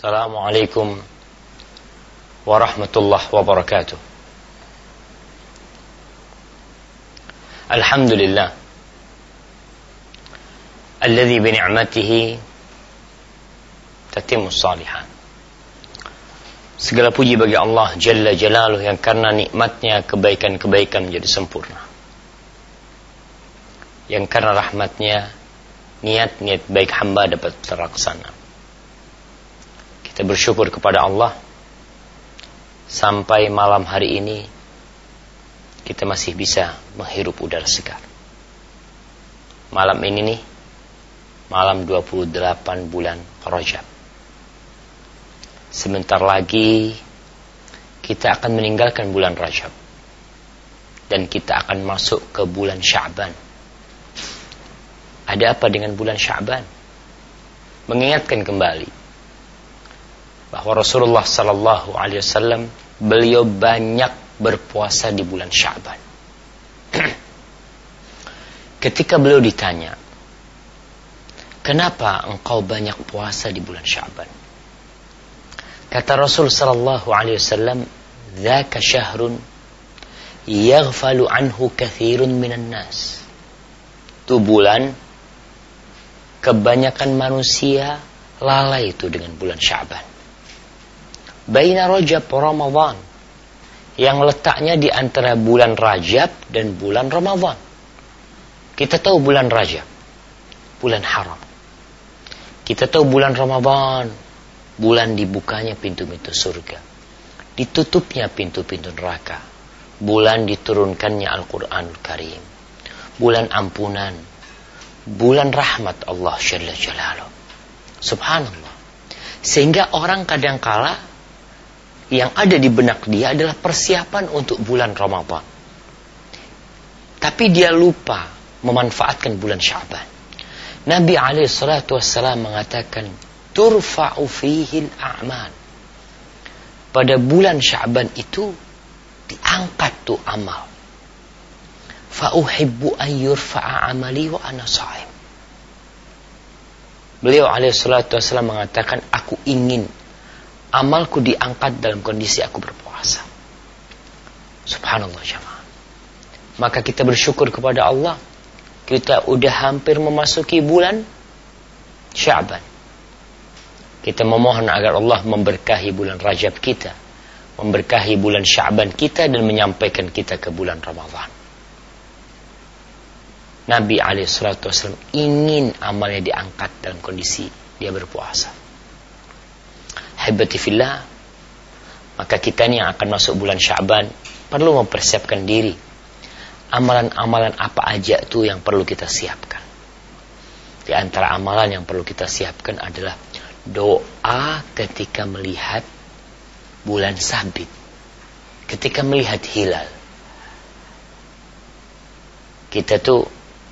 Assalamualaikum warahmatullahi wabarakatuh. Alhamdulillah alladzi bi ni'matihi tatimmus shalihat. Segala puji bagi Allah Jalla Jalaluh yang karena nikmatnya kebaikan-kebaikan menjadi sempurna. Yang karena rahmatnya niat-niat baik hamba dapat terlaksana. Kita bersyukur kepada Allah sampai malam hari ini kita masih bisa menghirup udara segar. Malam ini nih, malam 28 bulan Rajab. Sebentar lagi kita akan meninggalkan bulan Rajab dan kita akan masuk ke bulan Sya'ban. Ada apa dengan bulan Sya'ban? Mengingatkan kembali bahwa Rasulullah sallallahu alaihi wasallam beliau banyak berpuasa di bulan Sya'ban. Ketika beliau ditanya, "Kenapa engkau banyak puasa di bulan Sya'ban?" Kata Rasul sallallahu alaihi wasallam, "Dzaka syahrun yaghfalu anhu katsirun minan nas." Itu bulan kebanyakan manusia lalai itu dengan bulan Sya'ban. Baina Rajab wa Ramadan, yang letaknya di antara bulan Rajab dan bulan Ramadan. Kita tahu bulan Rajab, bulan haram. Kita tahu bulan Ramadan, bulan dibukanya pintu-pintu surga, ditutupnya pintu-pintu neraka, bulan diturunkannya Al-Quranul Karim, bulan ampunan, bulan rahmat Allah Jalla Jalaluh. Subhanallah. Sehingga orang kadangkala yang ada di benak dia adalah persiapan untuk bulan Ramadan, tapi dia lupa memanfaatkan bulan Sya'ban. Nabi SAW mengatakan, turfa'u fihil a'mal. Pada bulan Sya'ban itu diangkat tuh amal. Fa'uhibbu an yurfa'a amali wa ana sha'im. Beliau SAW mengatakan, aku ingin amalku diangkat dalam kondisi aku berpuasa. Subhanallah jamaah. Maka kita bersyukur kepada Allah, kita udah hampir memasuki bulan Sya'ban. Kita memohon agar Allah memberkahi bulan Rajab kita, memberkahi bulan Sya'ban kita, dan menyampaikan kita ke bulan Ramadan. Nabi SAW ingin amalnya diangkat dalam kondisi dia berpuasa. Habibati fillah, maka kita ini yang akan masuk bulan Sya'ban perlu mempersiapkan diri. Amalan-amalan apa aja itu yang perlu kita siapkan? Di antara amalan yang perlu kita siapkan adalah doa ketika melihat bulan sabit, ketika melihat hilal. Kita tuh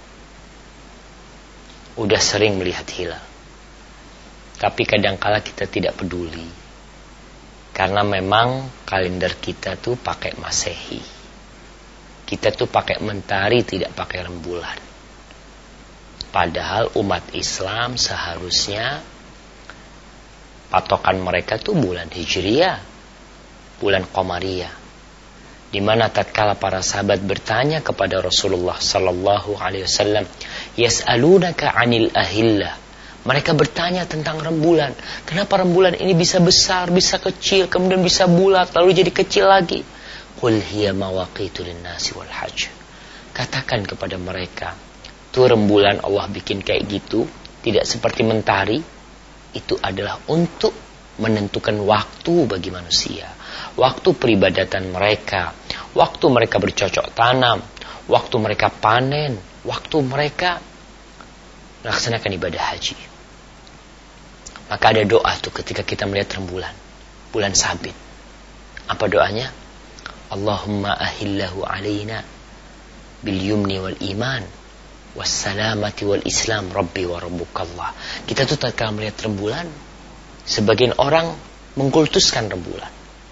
udah sering melihat hilal, tapi kadangkala kita tidak peduli, karena memang kalender kita tuh pakai Masehi. Kita tuh pakai mentari, tidak pakai rembulan. Padahal umat Islam seharusnya patokan mereka tuh bulan Hijriyah, bulan Qamariyah. Di mana tatkala para sahabat bertanya kepada Rasulullah sallallahu alaihi wasallam, "Yas'alunaka 'anil ahillah." Mereka bertanya tentang rembulan. Kenapa rembulan ini bisa besar, bisa kecil, kemudian bisa bulat, lalu jadi kecil lagi? Qul hiya mawaqitu lin-nasi wal hajj. Katakan kepada mereka, tuh rembulan Allah bikin kayak gitu, tidak seperti mentari. Itu adalah untuk menentukan waktu bagi manusia, waktu peribadatan mereka, waktu mereka bercocok tanam, waktu mereka panen, waktu mereka melaksanakan ibadah haji. Maka ada doa tuh ketika kita melihat rembulan, bulan sabit. Apa doanya? Allahumma ahillahu alaina bil yumni wal iman was salamati wal islam rabbi wa rabbukallah. Kita tuh tatkala melihat rembulan, sebagian orang mengkultuskan rembulan.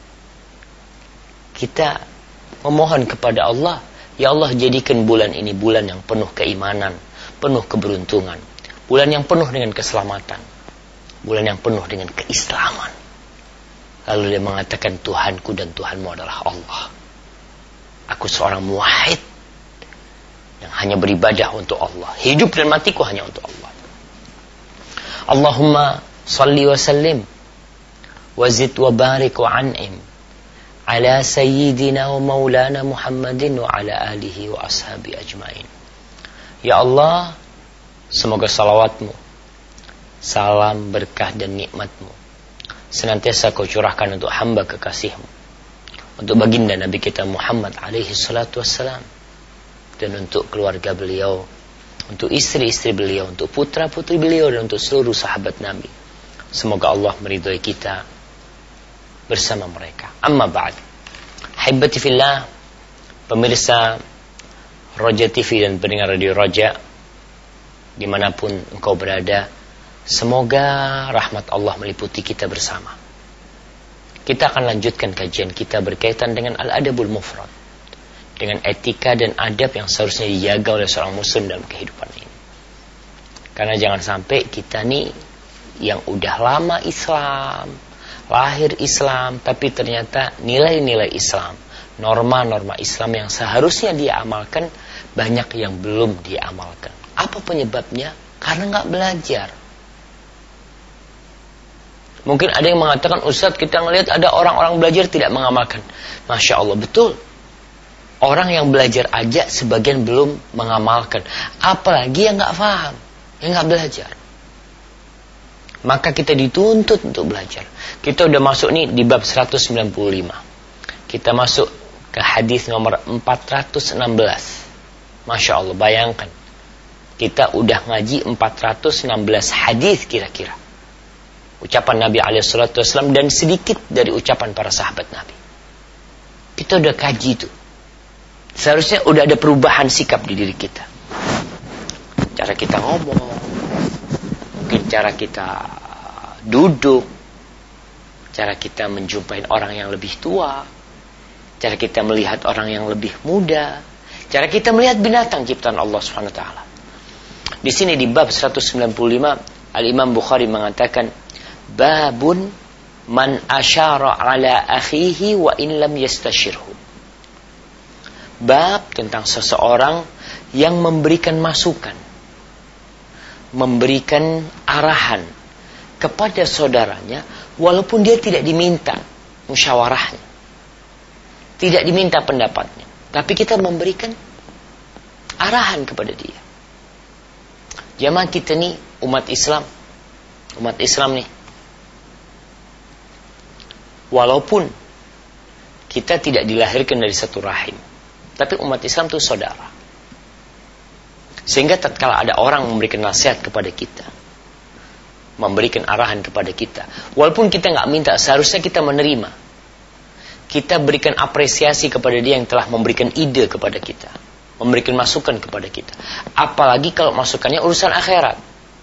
Kita memohon kepada Allah, ya Allah jadikan bulan ini bulan yang penuh keimanan, penuh keberuntungan, bulan yang penuh dengan keselamatan. bulan yang penuh dengan keislaman. Lalu dia mengatakan, Tuhanku dan Tuhanmu adalah Allah. Aku seorang muwahhid yang hanya beribadah untuk Allah. Hidup dan matiku hanya untuk Allah. Allahumma salli wa sallim wa zid wa barik wa an'im ala sayyidina wa maulana Muhammadin wa ala alihi wa ashabi ajmain. Ya Allah, semoga salawatmu, salam, berkah dan nikmatmu senantiasa kau curahkan untuk hamba kekasihmu, untuk baginda Nabi kita Muhammad alaihi salatu wassalam, dan untuk keluarga beliau, untuk istri-istri beliau, untuk putra-putri beliau, dan untuk seluruh sahabat Nabi. Semoga Allah meridhai kita bersama mereka. Amma ba'd. Haibati fillah, pemirsa Roja TV dan pendengar Radio Roja dimanapun engkau berada, semoga rahmat Allah meliputi kita bersama. Kita akan lanjutkan kajian kita berkaitan dengan Al-Adabul Mufrad, dengan etika dan adab yang seharusnya dijaga oleh seorang muslim dalam kehidupan ini. Karena jangan sampai kita nih yang udah lama Islam, lahir Islam, tapi ternyata nilai-nilai Islam, norma-norma Islam yang seharusnya dia amalkan, banyak yang belum dia amalkan. Apa penyebabnya? Karena nggak belajar. Mungkin ada yang mengatakan, Ustaz, kita ngelihat ada orang-orang belajar tidak mengamalkan. Masya Allah, betul. Orang yang belajar aja sebagian belum mengamalkan. Apalagi yang nggak paham, yang nggak belajar. Maka kita dituntut untuk belajar. Kita udah masuk nih di bab 195. Kita masuk ke hadis nomor 416. Masya Allah, bayangkan. Kita udah ngaji 416 hadis kira-kira. Ucapan Nabi SAW dan sedikit dari ucapan para sahabat Nabi. Kita udah kaji itu. Seharusnya udah ada perubahan sikap di diri kita. Cara kita ngomong, mungkin cara kita duduk, cara kita menjumpai orang yang lebih tua, cara kita melihat orang yang lebih muda, cara kita melihat binatang ciptaan Allah SWT. Di sini di bab 195 Al-Imam Bukhari mengatakan, babun man asyara ala akhihi wa in lam yastashirhu. Bab tentang seseorang yang memberikan masukan, memberikan arahan kepada saudaranya walaupun dia tidak diminta musyawarahnya, tidak diminta pendapatnya, tapi kita memberikan arahan kepada dia. Jamaah kita nih umat Islam nih, walaupun kita tidak dilahirkan dari satu rahim, tapi umat Islam itu saudara. Sehingga tatkala ada orang memberikan nasihat kepada kita, memberikan arahan kepada kita, walaupun kita nggak minta, seharusnya kita menerima. Kita berikan apresiasi kepada dia yang telah memberikan ide kepada kita, memberikan masukan kepada kita. Apalagi kalau masukannya urusan akhirat.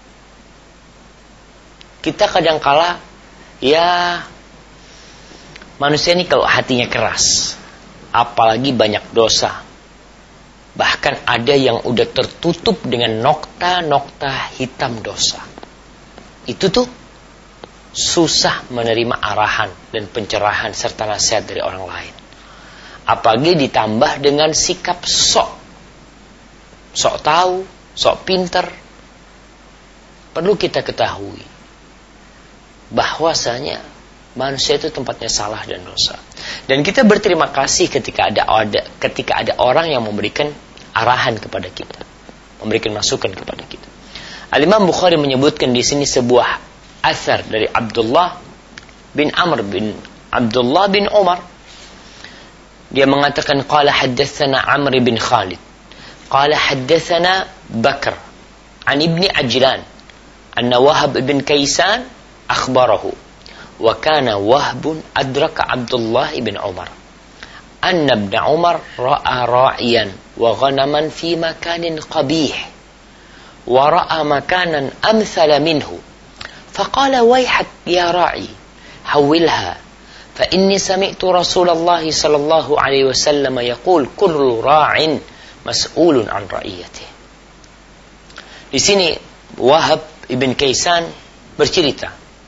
Kita kadangkala, ya, manusia ini kalau hatinya keras, apalagi banyak dosa, bahkan ada yang udah tertutup dengan nokta-nokta hitam dosa, itu tuh susah menerima arahan dan pencerahan serta nasihat dari orang lain. Apalagi ditambah dengan sikap sok tahu, sok pinter. Perlu kita ketahui bahwasanya manusia itu tempatnya salah dan dosa. Dan kita berterima kasih ketika ada orang yang memberikan arahan kepada kita, memberikan masukan kepada kita. Al-Imam Bukhari menyebutkan di sini sebuah athar dari Abdullah bin Amr bin Abdullah bin Umar. Dia mengatakan, qala haddatsana Amr bin Khalid, qala haddatsana Bakr an ibni Ajlan anna Wahab bin Kaysan akhbarahu wa kana Wahbun adraka Abdullah bin Umar anna ibn Umar ra'a ra'iyan wa ghanaman fi makanin qabih wa ra'a makanan amthala minhu faqala wayhak ya ra'i hawilha fa inni sami'tu Rasulullah sallallahu alaihi wasallam yaqul kullu ra'in mas'ulun an ra'iyatihi. Di sini Wahab ibn Kaysan bercerita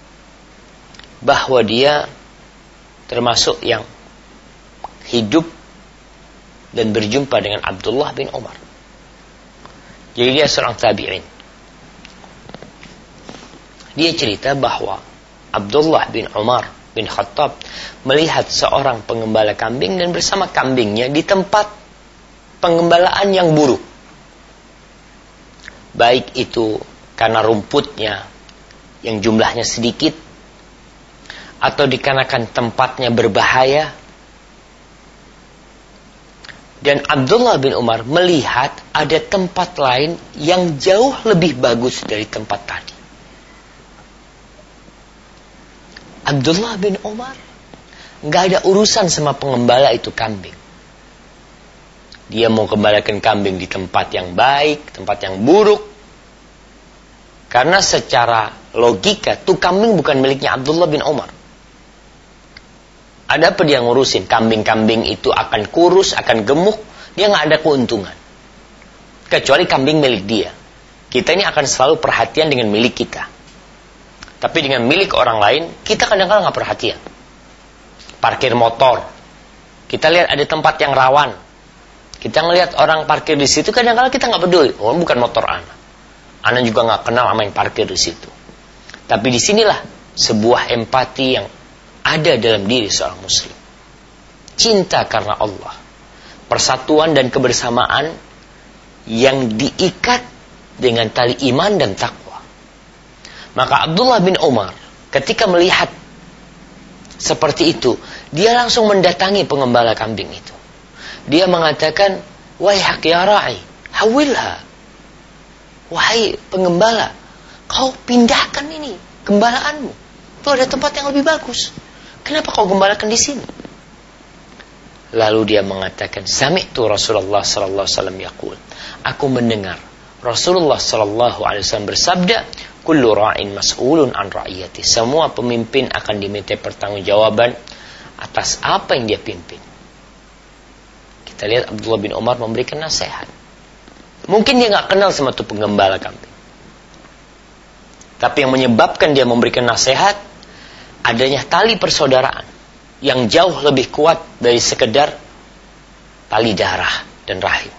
bahwa dia termasuk yang hidup dan berjumpa dengan Abdullah bin Umar. Jadi dia seorang tabi'in. Dia cerita bahwa Abdullah bin Umar bin Khattab melihat seorang pengembala kambing dan bersama kambingnya di tempat pengembalaan yang buruk. Baik itu karena rumputnya yang jumlahnya sedikit, atau dikarenakan tempatnya berbahaya. Dan Abdullah bin Umar melihat ada tempat lain yang jauh lebih bagus dari tempat tadi. Abdullah bin Umar nggak ada urusan sama pengembala itu kambing. Dia mau gembalakan kambing di tempat yang baik, tempat yang buruk. Karena secara logika tuh kambing bukan miliknya Abdullah bin Umar. Ada apa dia ngurusin? Kambing-kambing itu akan kurus, akan gemuk, dia nggak ada keuntungan. Kecuali kambing milik dia. Kita ini akan selalu perhatian dengan milik kita. Tapi dengan milik orang lain, kita kadang-kadang nggak perhatian. Parkir motor, kita lihat ada tempat yang rawan, kita ngelihat orang parkir di situ, kadang-kadang kita nggak peduli. Oh, bukan motor anak. Anak juga nggak kenal sama yang parkir di situ. Tapi disinilah sebuah empati yang ada dalam diri seorang muslim. Cinta karena Allah. Persatuan dan kebersamaan yang diikat dengan tali iman dan takwa. Maka Abdullah bin Umar ketika melihat seperti itu, dia langsung mendatangi pengembala kambing itu. Dia mengatakan, "Waihak ya ra'i, hawilha." Wahai pengembala, kau pindahkan ini gembalaanmu. Itu ada tempat yang lebih bagus. Kenapa kau gembalakan di sini? Lalu dia mengatakan, "Sami'tu Rasulullah sallallahu alaihi wasallam yaqul." Aku mendengar Rasulullah sallallahu alaihi wasallam bersabda, "Kullu ra'in mas'ulun an ra'iyati." Semua pemimpin akan diminta pertanggungjawaban atas apa yang dia pimpin. Kita lihat Abdullah bin Umar memberikan nasihat. Mungkin dia nggak kenal sama tuh penggembala kambing. Tapi yang menyebabkan dia memberikan nasihat adanya tali persaudaraan yang jauh lebih kuat dari sekedar tali darah dan rahim.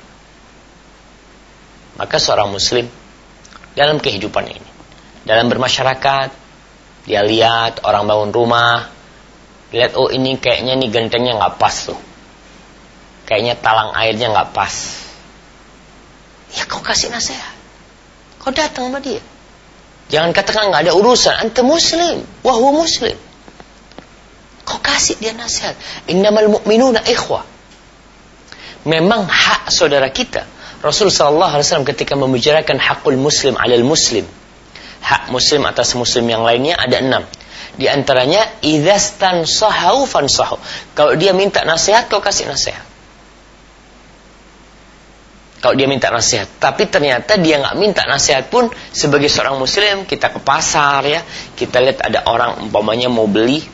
Maka seorang muslim dalam kehidupan ini, dalam bermasyarakat, dia lihat orang bangun rumah, lihat, oh ini kayaknya nih gentengnya nggak pas tuh, kayaknya talang airnya nggak pas. Ya kau kasih nasihat, kau datang sama dia. Jangan katakan nggak ada urusan, anta muslim, wahwa muslim. Kau kasih dia nasihat. Innamal mu'minuna ikhwah. Memang hak saudara kita. Rasul sallallahu alaihi wasallam ketika membicarakan hakul muslim 'alal muslim, hak muslim atas muslim yang lainnya ada 6. Di antaranya idzastansahu fansahu. Kalau dia minta nasihat, kau kasih nasihat. Kalau dia minta nasihat, tapi ternyata dia nggak minta nasihat pun, sebagai seorang muslim kita ke pasar ya, kita lihat ada orang umpamanya mau beli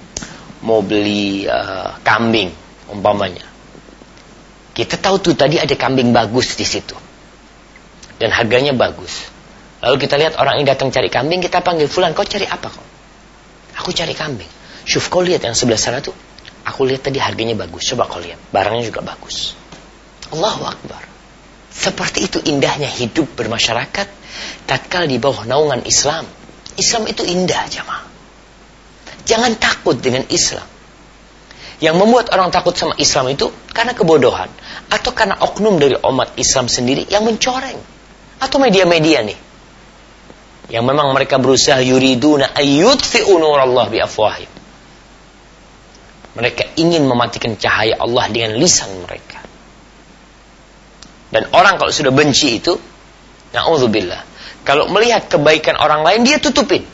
kambing umpamanya. Kita tahu tuh tadi ada kambing bagus di situ dan harganya bagus. Lalu kita lihat orang ini datang cari kambing, kita panggil, "Fulan, kau cari apa kau?" "Aku cari kambing." "Syuf, kau lihat yang sebelah sana tuh. Aku lihat tadi harganya bagus. Coba kau lihat, barangnya juga bagus." Allahu Akbar. Seperti itu indahnya hidup bermasyarakat tatkala di bawah naungan Islam. Islam itu indah, jamaah. Jangan takut dengan Islam. Yang membuat orang takut sama Islam itu karena kebodohan, atau karena oknum dari umat Islam sendiri yang mencoreng, atau media-media nih yang memang mereka berusaha yuriduna ayyutfi'u nurallah biafwahim. Mereka ingin mematikan cahaya Allah dengan lisan mereka. Dan orang kalau sudah benci itu, na'udzubillah, kalau melihat kebaikan orang lain, dia tutupin.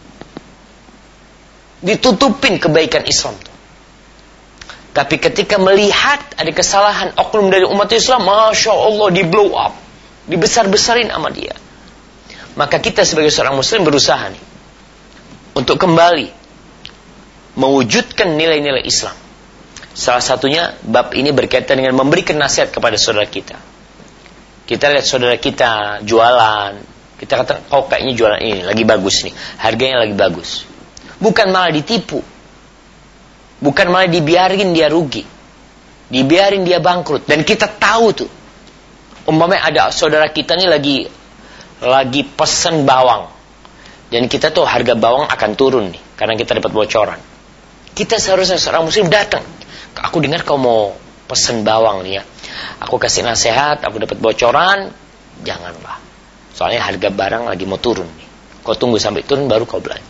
Ditutupin kebaikan Islam itu. Tapi ketika melihat ada kesalahan oknum dari umat Islam, Masya Allah, di blow up, dibesar-besarin sama dia. Maka kita sebagai seorang muslim berusaha nih untuk kembali mewujudkan nilai-nilai Islam. Salah satunya bab ini berkaitan dengan memberikan nasihat kepada saudara kita. Kita lihat saudara kita jualan, kita kata, "Kau kayaknya jualan ini lagi bagus nih, harganya lagi bagus." Bukan malah ditipu. Bukan malah dibiarin dia rugi. Dibiarin dia bangkrut. Dan kita tahu tuh. Umpamanya ada saudara kita nih lagi pesen bawang. Dan kita tuh harga bawang akan turun nih. Karena kita dapat bocoran. Kita seharusnya seorang muslim datang. Aku dengar kau mau pesen bawang nih ya. Aku kasih nasihat, aku dapat bocoran. Janganlah. Soalnya harga barang lagi mau turun nih. Kau tunggu sampai turun baru kau belanja.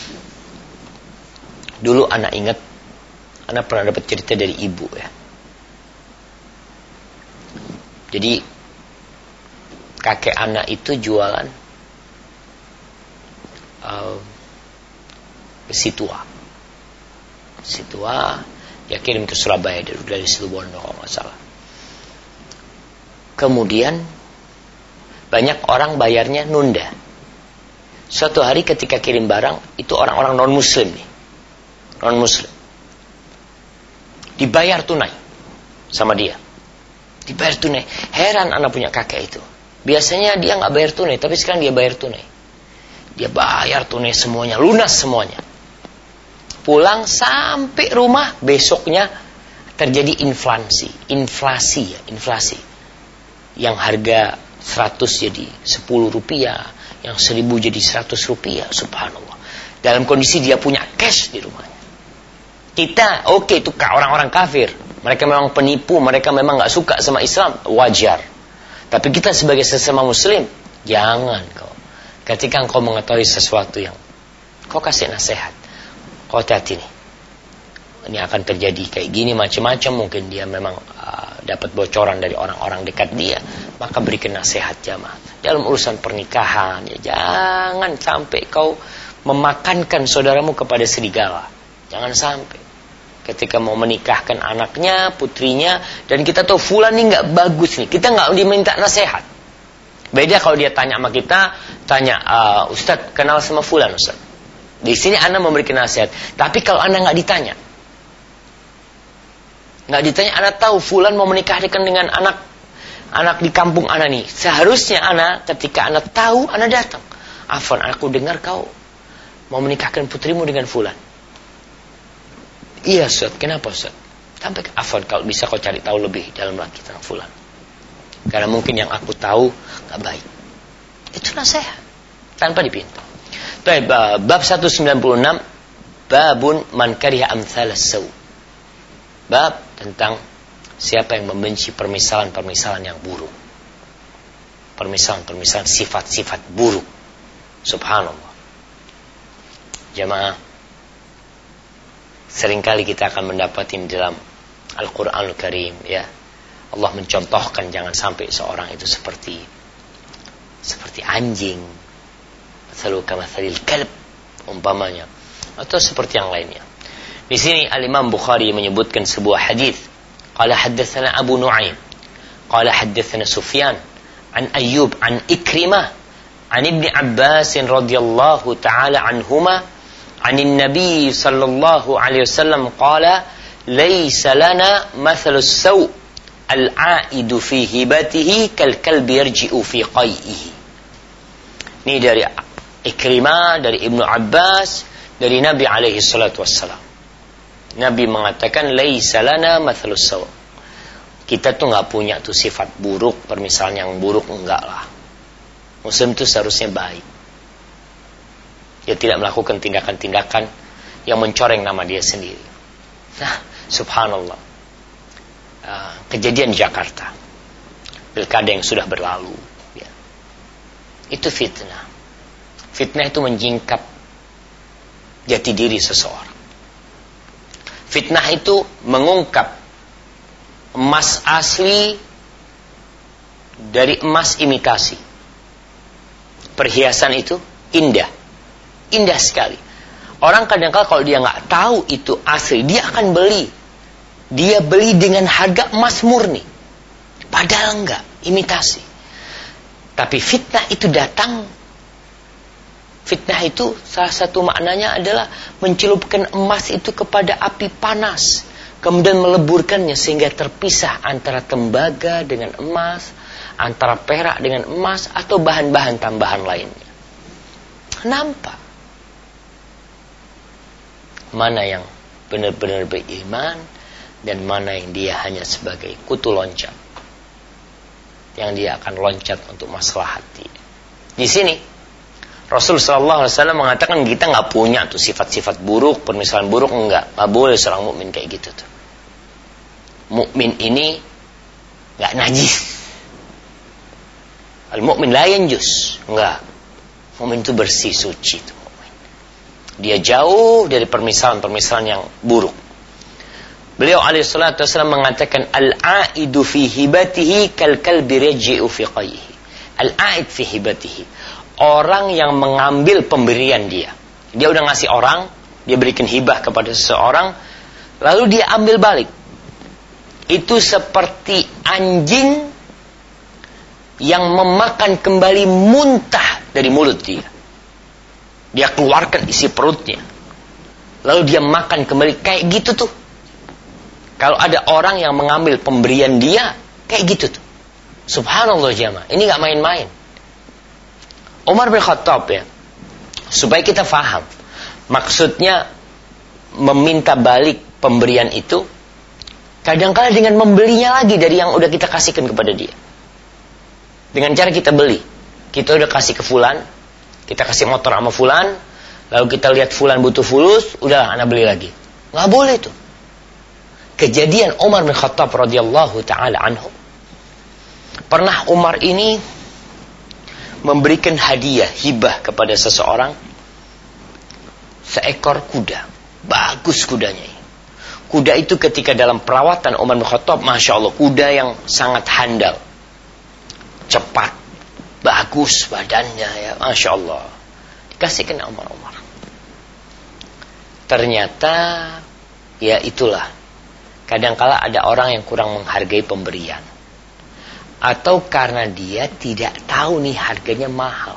Dulu anak ingat, anak pernah dapat cerita dari ibu ya. Jadi kakek anak itu jualan besi tua. Besi tua, dia kirim ke Surabaya dari Situbondo kalau nggak salah. Kemudian banyak orang bayarnya nunda. Suatu hari ketika kirim barang, itu orang-orang non-muslim nih. Non-muslim. Dibayar tunai sama dia. Dibayar tunai. Heran anak punya kakek itu. Biasanya dia nggak bayar tunai, tapi sekarang dia bayar tunai. Dia bayar tunai semuanya, lunas semuanya. Pulang sampai rumah, besoknya terjadi inflasi. Yang harga 100 jadi 10 rupiah, yang 1000 jadi 100 rupiah, subhanallah. Dalam kondisi dia punya cash di rumahnya. Kita, oke, itu orang-orang kafir. Mereka memang penipu, mereka memang gak suka sama Islam, wajar. Tapi kita sebagai sesama muslim, jangan kau. Ketika kau mengetahui sesuatu yang kau kasih nasihat, kau hati-hati nih. Ini akan terjadi kayak gini macam-macam, mungkin dia memang dapat bocoran dari orang-orang dekat dia, maka berikan nasihat jamaah. Dalam urusan pernikahan, ya jangan sampai kau memakankan saudaramu kepada serigala. Jangan sampai. Ketika mau menikahkan anaknya, putrinya, dan kita tahu fulan ini nggak bagus nih, kita nggak diminta nasihat. Beda kalau dia tanya sama kita, Ustadz kenal sama fulan Ustadz. Di sini Anda memberikan nasihat. Tapi kalau Anda nggak ditanya, Anda tahu fulan mau menikahkan dengan anak di kampung Anda nih. Seharusnya Anda ketika Anda tahu, Anda datang. Afwan, aku dengar kau mau menikahkan putrimu dengan fulan. Iya Ustaz, kenapa Ustaz? Sampai afwan, kalau bisa kau cari tahu lebih dalam lagi tentang fulan. Karena mungkin yang aku tahu gak baik. Itu nasihat tanpa dipinta. Baik, bab 196, babun man kariha amthal as-saw. Bab tentang siapa yang membenci permisalan-permisalan yang buruk. Permisalan-permisalan sifat-sifat buruk. Subhanallah. Jamaah, seringkali kita akan mendapati dalam Al-Quranul Karim, ya, Allah mencontohkan jangan sampai seorang itu seperti anjing, selalu kamathalil kalb umpamanya, atau seperti yang lainnya. Di sini Al-Imam Bukhari menyebutkan sebuah hadis. Qala haddatsana Abu Nu'aim, qala haddatsana Sufyan an Ayyub an Ikrimah an Ibni Abbas radhiyallahu ta'ala anhuma عن النبي صلى الله عليه وسلم قال ليس لنا مثل السوء العائد في هبته كالكلب يرجع في قيئه. Ini dari Ikrimah, dari Ibnu Abbas, dari Nabi alaihi salatu wassalam. Nabi mengatakan laisa lana mathalus saw. Kita tuh enggak punya tuh sifat buruk, permisalan yang buruk, enggak lah. Muslim tuh seharusnya baik. Dia tidak melakukan tindakan-tindakan yang mencoreng nama dia sendiri. Nah, subhanallah. Kejadian di Jakarta. Pilkada yang sudah berlalu. Ya. Itu fitnah. Fitnah itu menjingkap jati diri seseorang. Fitnah itu mengungkap emas asli dari emas imitasi. Perhiasan itu indah. Indah sekali. Orang kadang-kadang kalau dia nggak tahu itu asli, dia akan beli. Dia beli dengan harga emas murni. Padahal enggak, imitasi. Tapi fitnah itu datang. Fitnah itu salah satu maknanya adalah mencelupkan emas itu kepada api panas. Kemudian meleburkannya sehingga terpisah antara tembaga dengan emas, antara perak dengan emas, atau bahan-bahan tambahan lainnya. Nampak. mana yang benar-benar beriman dan mana yang dia hanya sebagai kutu loncat yang dia akan loncat untuk maslahat dia. Di sini Rasul sallallahu alaihi wasallam mengatakan kita nggak punya tuh sifat-sifat buruk, permisalan buruk, nggak boleh seorang mukmin kayak gitu tuh. Mukmin ini nggak najis. Al-mukmin la yanjus, enggak. Mukmin itu bersih, suci itu. Dia jauh dari permisalan-permisalan yang buruk. Beliau alaihi salatu wasallam mengatakan al-aidu fi hibatihi kal kalbi raji'u fi qayhi. Al-aid fi hibatihi, orang yang mengambil pemberian dia. Dia udah ngasih orang, dia berikan hibah kepada seseorang, lalu dia ambil balik. Itu seperti anjing yang memakan kembali muntah dari mulut dia. Dia keluarkan isi perutnya, lalu dia makan kembali. Kayak gitu tuh. Kalau ada orang yang mengambil pemberian dia, kayak gitu tuh. Subhanallah jamaah, ini gak main-main. Umar bin Khattab ya, supaya kita faham maksudnya meminta balik pemberian itu, kadang-kadang dengan membelinya lagi dari yang udah kita kasihkan kepada dia. Dengan cara kita beli, kita udah kasih ke fulan, kita kasih motor sama fulan, lalu kita lihat fulan butuh fulus, udah anak beli lagi. Nggak boleh tuh. Kejadian Umar bin Khattab radhiyallahu taala anhu, pernah Umar ini memberikan hadiah, hibah kepada seseorang seekor kuda. Bagus kudanya. Kuda itu ketika dalam perawatan Umar bin Khattab, masya Allah, kuda yang sangat handal, cepat, bagus badannya ya, masya Allah. Dikasihkan Umar. Ternyata ya itulah, kadangkala ada orang yang kurang menghargai pemberian, atau karena dia tidak tahu nih harganya mahal.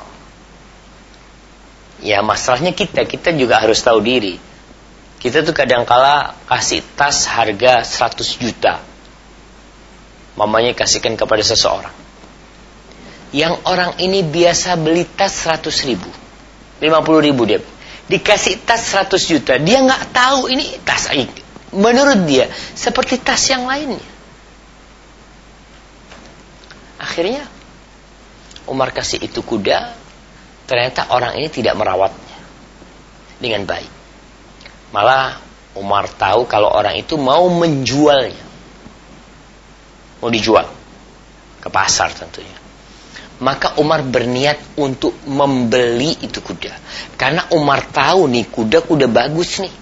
Ya masalahnya kita juga harus tahu diri. Kita tuh kadangkala kasih tas harga 100 juta, mamanya kasihkan kepada seseorang, yang orang ini biasa beli tas 100 ribu, 50 ribu dia dikasih tas 100 juta. Dia gak tahu ini tas, menurut dia seperti tas yang lainnya. Akhirnya Umar kasih itu kuda, ternyata orang ini tidak merawatnya dengan baik. Malah Umar tahu kalau orang itu mau menjualnya, mau dijual ke pasar tentunya. Maka Umar berniat untuk membeli itu kuda, karena Umar tahu nih kuda bagus nih.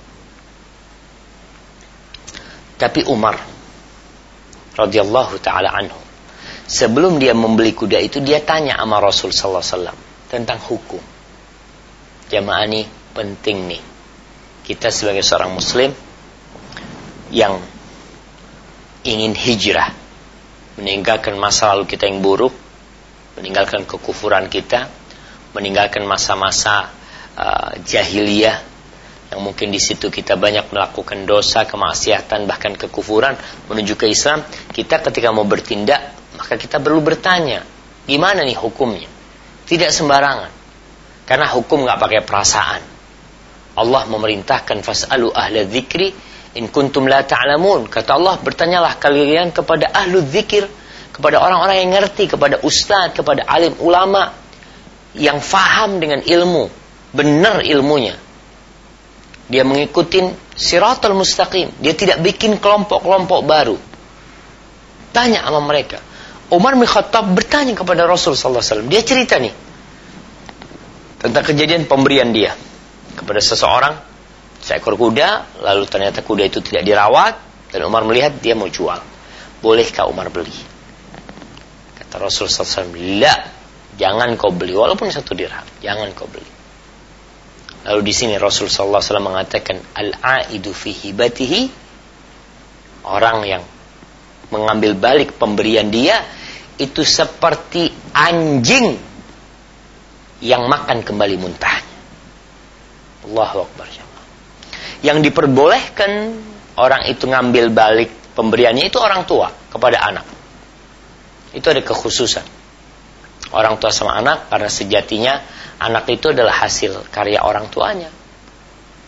Tapi Umar radhiyallahu taala anhu, sebelum dia membeli kuda itu, dia tanya sama Rasul sallallahu alaihi wasallam tentang hukum. Jamaah ini penting nih. Kita sebagai seorang muslim yang ingin hijrah, meninggalkan masa lalu kita yang buruk, meninggalkan kekufuran kita, meninggalkan masa-masa jahiliyah yang mungkin di situ kita banyak melakukan dosa, kemaksiatan, bahkan kekufuran, menuju ke Islam. Kita ketika mau bertindak, maka kita perlu bertanya, gimana nih hukumnya? Tidak sembarangan, karena hukum nggak pakai perasaan. Allah memerintahkan fas'alu ahla dzikri in kuntum la ta'lamun. Kata Allah, bertanyalah kalian kepada ahlu dzikir, kepada orang-orang yang ngerti, kepada ustaz, kepada alim ulama yang faham dengan ilmu, benar ilmunya. Dia mengikuti siratal mustaqim, dia tidak bikin kelompok-kelompok baru. Tanya sama mereka. Umar bin Khattab bertanya kepada Rasul sallallahu alaihi wasallam. Dia cerita nih tentang kejadian pemberian dia kepada seseorang seekor kuda, lalu ternyata kuda itu tidak dirawat, dan Umar melihat dia mau jual. Bolehkah Umar beli? Kata Rasul sallallahu alaihi wasallam, "La, jangan kau beli, walaupun 1 dirham, jangan kau beli." Lalu di sini Rasul sallallahu alaihi wasallam mengatakan, "Al-aidu fi hibatihi", orang yang mengambil balik pemberian dia itu seperti anjing yang makan kembali muntahnya. Allahu Akbar. Yang diperbolehkan orang itu ngambil balik pemberiannya itu orang tua kepada anak. Itu ada kekhususan. Orang tua sama anak, karena sejatinya anak itu adalah hasil karya orang tuanya.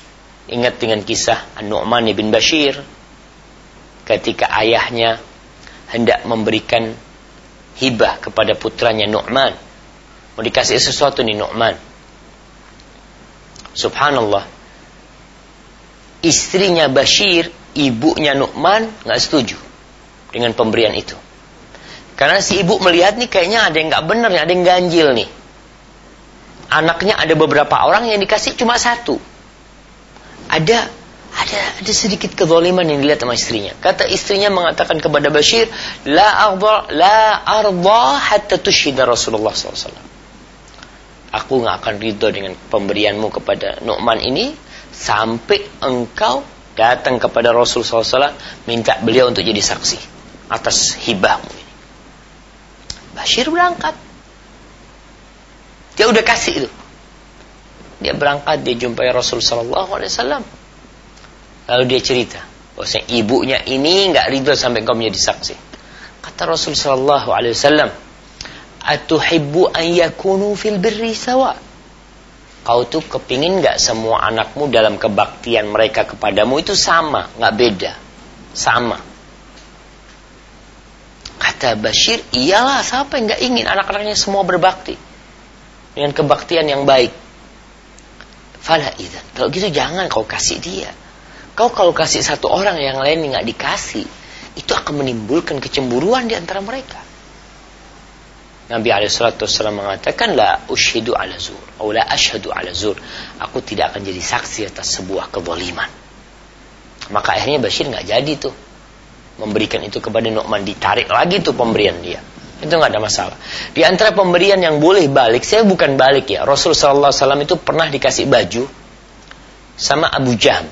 Ingat dengan kisah An-Nu'man bin Bashir ketika ayahnya hendak memberikan hibah kepada putranya Nu'man. Mau dikasih sesuatu nih Nu'man. Subhanallah. Istrinya Bashir, ibunya Nu'man gak setuju dengan pemberian itu. Karena si ibu melihat nih kayaknya ada yang gak benar, ada yang ganjil nih. Anaknya ada beberapa orang yang dikasih cuma satu. Ada sedikit kezaliman yang dilihat sama istrinya. Kata istrinya mengatakan kepada Bashir, la arda hatta tushhida Rasulullah SAW. Aku gak akan ridho dengan pemberianmu kepada Nu'man ini sampai engkau datang kepada Rasulullah SAW minta beliau untuk jadi saksi atas hibahmu ini. Bashir berangkat. Dia udah kasih itu. Dia berangkat, dia jumpai Rasul sallallahu alaihi wasallam. Lalu dia cerita, bahwasanya ibunya ini enggak ridho sampai engkau menjadi saksi. Kata Rasul sallallahu alaihi wasallam, "Atuhibbu an yakunu fil birri sawa?" Kau tuh kepingin enggak semua anakmu dalam kebaktian mereka kepadamu itu sama, enggak beda. Sama. Kata Bashir, iyalah, siapa yang enggak ingin anak-anaknya semua berbakti dengan kebaktian yang baik. Fala idzan, kalau gitu jangan kau kasih dia. Kau kalau kasih satu orang yang lain nggak dikasih, itu akan menimbulkan kecemburuan di antara mereka. Nabi SAW mengatakan, la ushhidu ala zur, atau la ashhadu ala zur. Aku tidak akan jadi saksi atas sebuah kezaliman. Maka akhirnya Bashir nggak jadi tuh memberikan itu kepada Nu'man, ditarik lagi tuh pemberian dia. Itu nggak ada masalah. Di antara pemberian yang boleh balik, saya bukan balik ya. Rasulullah SAW itu pernah dikasih baju sama Abu Jahm.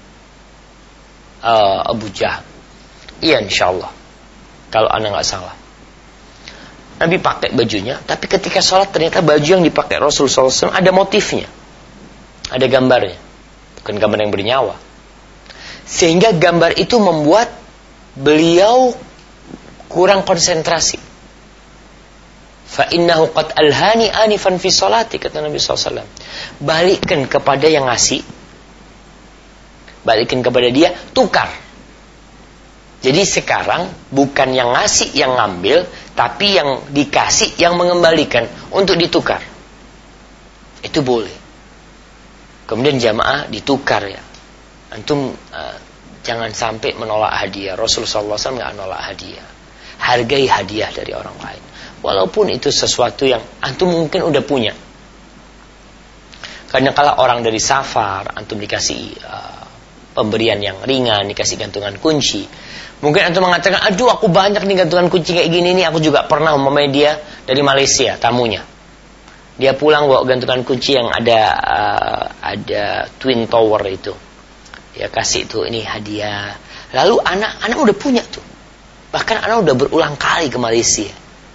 Abu Jahm. Iya, insyaallah. Kalau anda nggak salah. Nabi pakai bajunya, tapi ketika sholat ternyata baju yang dipakai Rasulullah SAW ada motifnya, ada gambarnya, bukan gambar yang bernyawa. Sehingga gambar itu membuat beliau kurang konsentrasi. Fa innahu qad alhani anifan fi sholati, kata Nabi SAW. Balikkan kepada yang ngasih, balikkan kepada dia, tukar. Jadi sekarang bukan yang ngasih yang ngambil, tapi yang dikasih yang mengembalikan untuk ditukar. Itu boleh. Kemudian jamaah ditukar ya. Antum jangan sampai menolak hadiah. Rasulullah SAW nggak nolak hadiah. Hargai hadiah dari orang lain. Walaupun itu sesuatu yang antum mungkin udah punya. Karena kalau orang dari safar, antum dikasih pemberian yang ringan, dikasih gantungan kunci. Mungkin antum mengatakan, aduh aku banyak nih gantungan kunci kayak gini nih. Aku juga pernah mempunyai dia dari Malaysia, tamunya. Dia pulang bawa gantungan kunci yang ada Twin Tower itu. Dia kasih tuh, ini hadiah. Lalu anak udah punya tuh. Bahkan anak udah berulang kali ke Malaysia.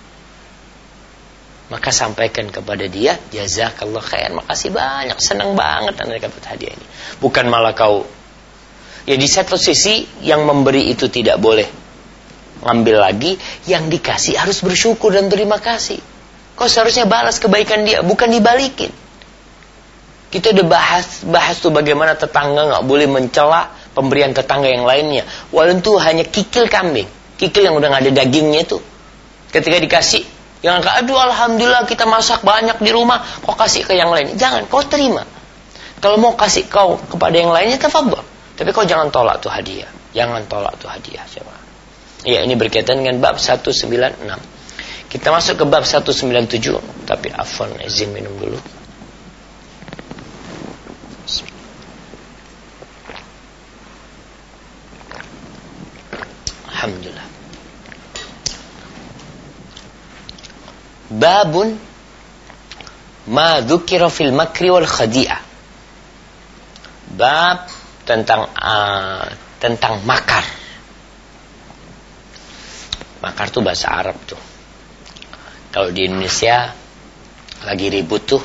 Maka sampaikan kepada dia, jazakallah khair, makasih banyak, senang banget anda dapat hadiah ini. Bukan malah kau, ya di satu sisi yang memberi itu tidak boleh ngambil lagi, yang dikasih harus bersyukur dan terima kasih. Kau seharusnya balas kebaikan dia, bukan dibalikin. Kita udah bahas tuh bagaimana tetangga nggak boleh mencela pemberian tetangga yang lainnya. Walaupun itu hanya kikil kambing, kikil yang udah nggak ada dagingnya itu. Ketika dikasih, jangan kata, aduh alhamdulillah kita masak banyak di rumah, kau kasih ke yang lain. Jangan, kau terima. Kalau mau kasih kau kepada yang lainnya, tafadhol. Tapi kau jangan tolak tuh hadiah. Jangan tolak tuh hadiah. Coba. Ya, ini berkaitan dengan bab 196. Kita masuk ke bab 197. Tapi afwan, izin minum dulu. Alhamdulillah. Babun ma dzukira fil makri wal khadi'ah. Bab tentang makar. Makar tuh bahasa Arab tuh. Kalau di Indonesia lagi ribut tuh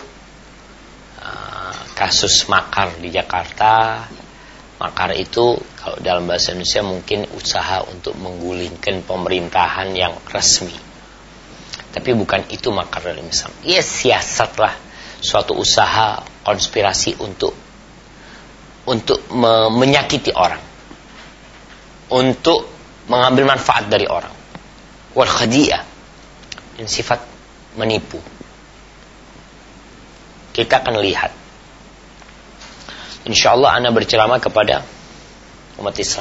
kasus makar di Jakarta. Makar itu kalau dalam bahasa Indonesia mungkin usaha untuk menggulingkan pemerintahan yang resmi. Tapi bukan itu makar dalam Islam. Iya, siasat lah, suatu usaha konspirasi untuk untuk menyakiti orang, untuk mengambil manfaat dari orang. Wal khadi'ah, dan sifat menipu. Kita akan lihat. Insyaallah ana berceramah kepada umat Islam.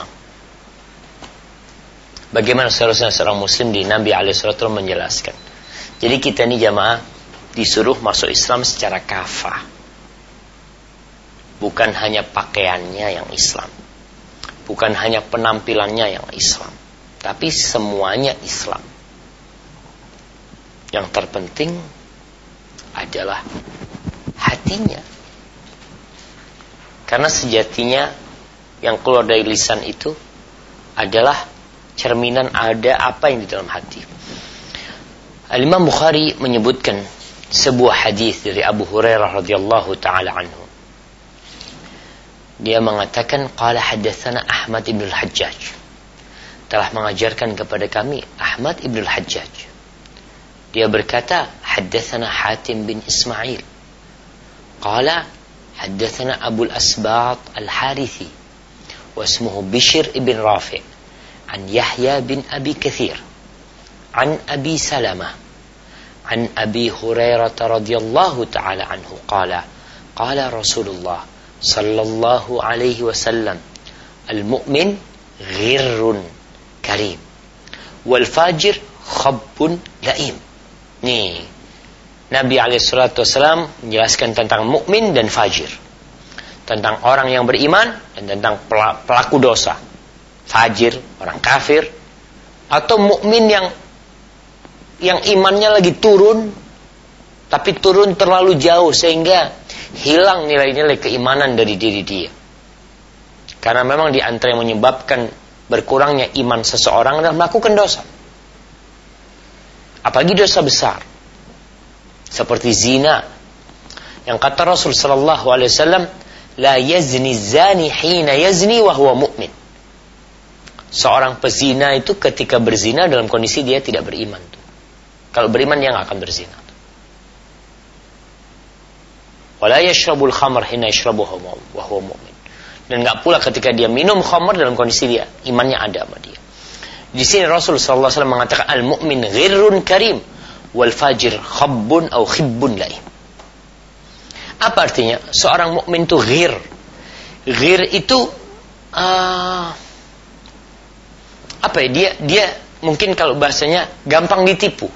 Bagaimana seharusnya seorang muslim di Nabi SAW menjelaskan. Jadi kita ini jamaah disuruh masuk Islam secara kafah. Bukan hanya pakaiannya yang Islam, bukan hanya penampilannya yang Islam, tapi semuanya Islam. Yang terpenting adalah hatinya. Karena sejatinya yang keluar dari lisan itu adalah cerminan ada apa yang di dalam hati. Al-Imam Bukhari menyebutkan sebuah hadis dari Abu Hurairah radhiyallahu taala anhu. Dia mengatakan, qala haddatsana Ahmad ibn al-Hajjaj. Telah mengajarkan kepada kami Ahmad ibn al-Hajjaj. Dia berkata, haddatsana Hatim bin Ismail. Qala haddatsana Abu al-Asbat al-Harithi wa ismuhu Bishr ibn Rafi' an Yahya bin Abi Kathir an Abi Salamah an Abi Hurairah radhiyallahu ta'ala anhu qala qala Rasulullah sallallahu alaihi wasallam al-mu'min ghirrun karim wal fajir khabbun laim. Nih, Nabi SAW menjelaskan tentang mukmin dan fajir, tentang orang yang beriman dan tentang pelaku dosa. Fajir, orang kafir, atau mukmin yang imannya lagi turun, tapi turun terlalu jauh sehingga hilang nilai-nilai keimanan dari diri dia. Karena memang di antara yang menyebabkan berkurangnya iman seseorang adalah melakukan dosa. Apalagi dosa besar seperti zina, yang kata Rasul sallallahu alaihi wasallam, la yazni zani hina yazni wa huwa mu'min. Seorang pezina itu ketika berzina dalam kondisi dia tidak beriman. Kalau beriman dia enggak akan berzina. Wala yashrabul khamr hina yashrabuhu wa huwa mu'min. Dan enggak pula ketika dia minum khamr dalam kondisi dia imannya ada sama dia. Di sini Rasul sallallahu alaihi wasallam mengatakan al-mu'min ghirrun karim wal fajir khabbun au khibbun laim. Apa artinya? Seorang mukmin itu ghir. Ghir itu apa ya? Dia mungkin kalau bahasanya gampang ditipu.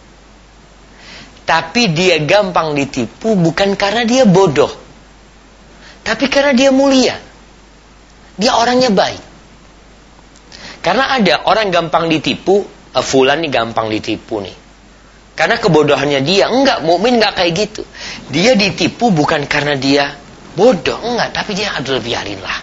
Tapi dia gampang ditipu bukan karena dia bodoh, tapi karena dia mulia. Dia orangnya baik. Karena ada orang gampang ditipu, fulan nih gampang ditipu nih. Karena kebodohannya dia. Enggak, mukmin enggak kayak gitu. Dia ditipu bukan karena dia bodoh, enggak, tapi dia aduh biarinlah.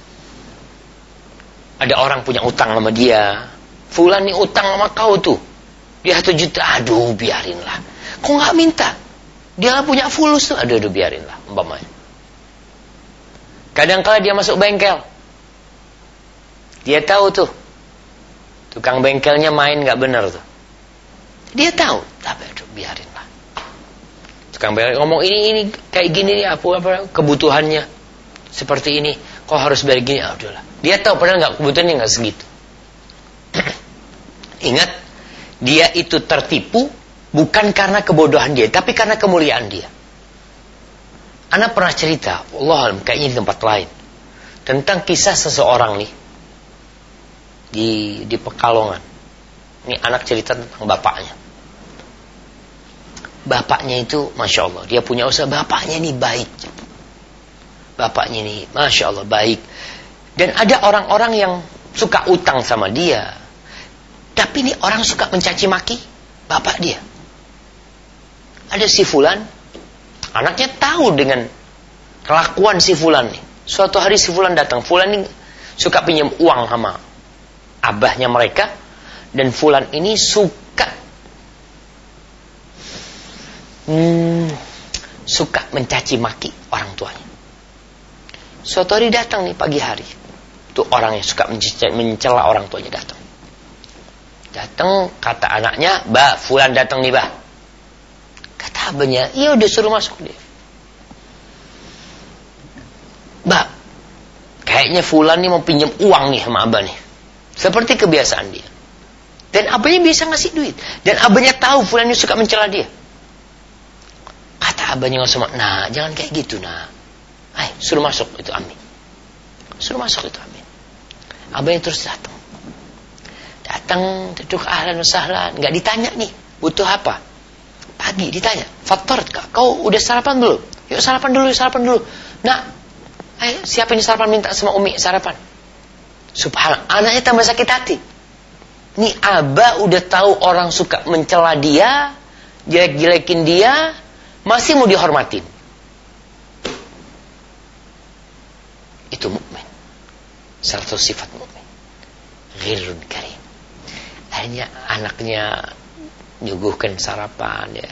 Ada orang punya utang sama dia. Fulan nih utang sama kau tuh. Dia 1 juta, aduh biarinlah. Kok nggak minta? Dia punya fulus tuh, aduh biarinlah, umpamanya. Kadang-kala dia masuk bengkel, dia tahu tuh tukang bengkelnya main nggak benar tuh, dia tahu, tapi aduh biarinlah. Tukang bengkel ngomong ini kayak gini nih, apa kebutuhannya seperti ini, kok harus bayar gini, udahlah. Dia tahu padahal nggak, kebutuhannya nggak segitu. Ingat, dia itu tertipu bukan karena kebodohan dia, tapi karena kemuliaan dia. Ana pernah cerita, Wallahualam kayaknya di tempat lain, tentang kisah seseorang nih di Pekalongan. Ini anak cerita tentang bapaknya. Bapaknya itu, masya Allah, dia punya usaha. Bapaknya ini baik. Bapaknya ini, masya Allah, baik. Dan ada orang-orang yang suka utang sama dia, tapi ini orang suka mencaci maki bapak dia. Ada si fulan, anaknya tahu dengan kelakuan si fulan nih. Suatu hari si fulan datang. Fulan ini suka pinjam uang sama abahnya mereka, dan fulan ini suka mencaci maki orang tuanya. Suatu hari datang nih pagi hari, tuh orang yang suka mencela orang tuanya datang. Datang, kata anaknya, "Bah, fulan datang nih, bah." Kata abahnya, "Iya udah suruh masuk dia." "Bah, kayaknya fulan nih mau pinjam uang nih sama abah nih. Seperti kebiasaan dia. Dan abahnya bisa ngasih duit. Dan abahnya tahu fulan ini suka mencela dia. Kata abahnya langsung, nah jangan kayak gitu nah. Ayo suruh masuk itu Amin. Suruh masuk itu Amin. Abahnya terus datang. Datang, duduk ahlan sahlan. Gak ditanya nih, butuh apa? Pagi ditanya, faktor kau udah sarapan belum? Yuk sarapan dulu. Nah, ayo siapa ini sarapan, minta sama Umi sarapan. Subhanallah, anaknya tambah sakit hati. Nih abah udah tahu orang suka mencela dia, jelek-jelekin dia, masih mau dihormatin. Itu mukmin. Salah satu sifat mukmin. Ghirrun karim. Akhirnya anaknya nyuguhkan sarapan ya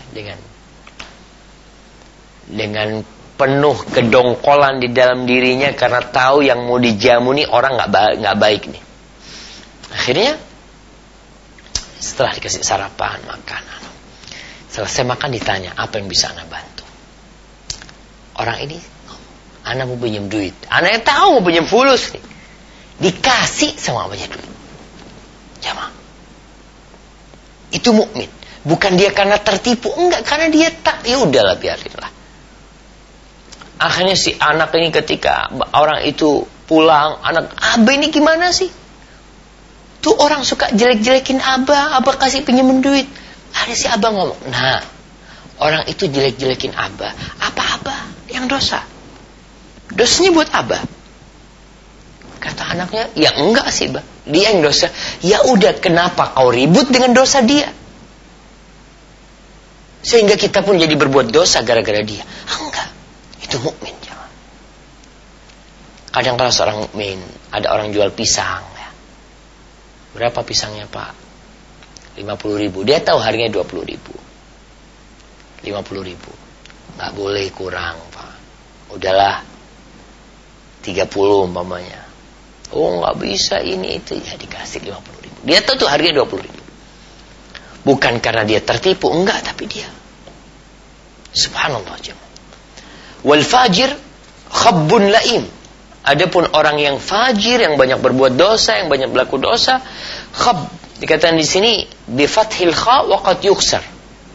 dengan penuh kedongkolan di dalam dirinya karena tahu yang mau dijamu nih orang nggak baik nih. Akhirnya setelah dikasih sarapan, makanan, selesai makan ditanya apa yang bisa anak bantu. Orang ini, anak mau pinjam duit. Anaknya tahu mau pinjam fulus nih, dikasih sama abahnya duit. Jamaah. Itu mukmin. Bukan dia karena tertipu, enggak, karena dia tak, ya udahlah biarinlah. Akhirnya si anak ini ketika orang itu pulang, anak, abah ini gimana sih? Tuh orang suka jelek-jelekin abah kasih pinjaman duit. Ada si abah ngomong, nah, orang itu jelek-jelekin abah, apa abah yang dosa? Dosanya buat abah. Kata anaknya, ya enggak sih bah, dia yang dosa. Ya udah, kenapa kau ribut dengan dosa dia? Sehingga kita pun jadi berbuat dosa gara-gara dia. Enggak, itu mukmin. Kadang kalau seorang mukmin, ada orang jual pisang ya. Berapa pisangnya pak? 50.000. Dia tahu harganya 20.000. 50.000. Nggak boleh kurang pak. Udahlah 30 umpamanya. Oh nggak bisa ini itu, ya dikasih 50.000. Dia tahu tuh harganya 20.000. Bukan karena dia tertipu, enggak, tapi dia subhanallah jemaah. Wal fajir khabbun laim. Adapun orang yang fajir, yang banyak berbuat dosa, yang banyak berlaku dosa, khab dikatakan di sini bi fathil kha wa qad yuksar.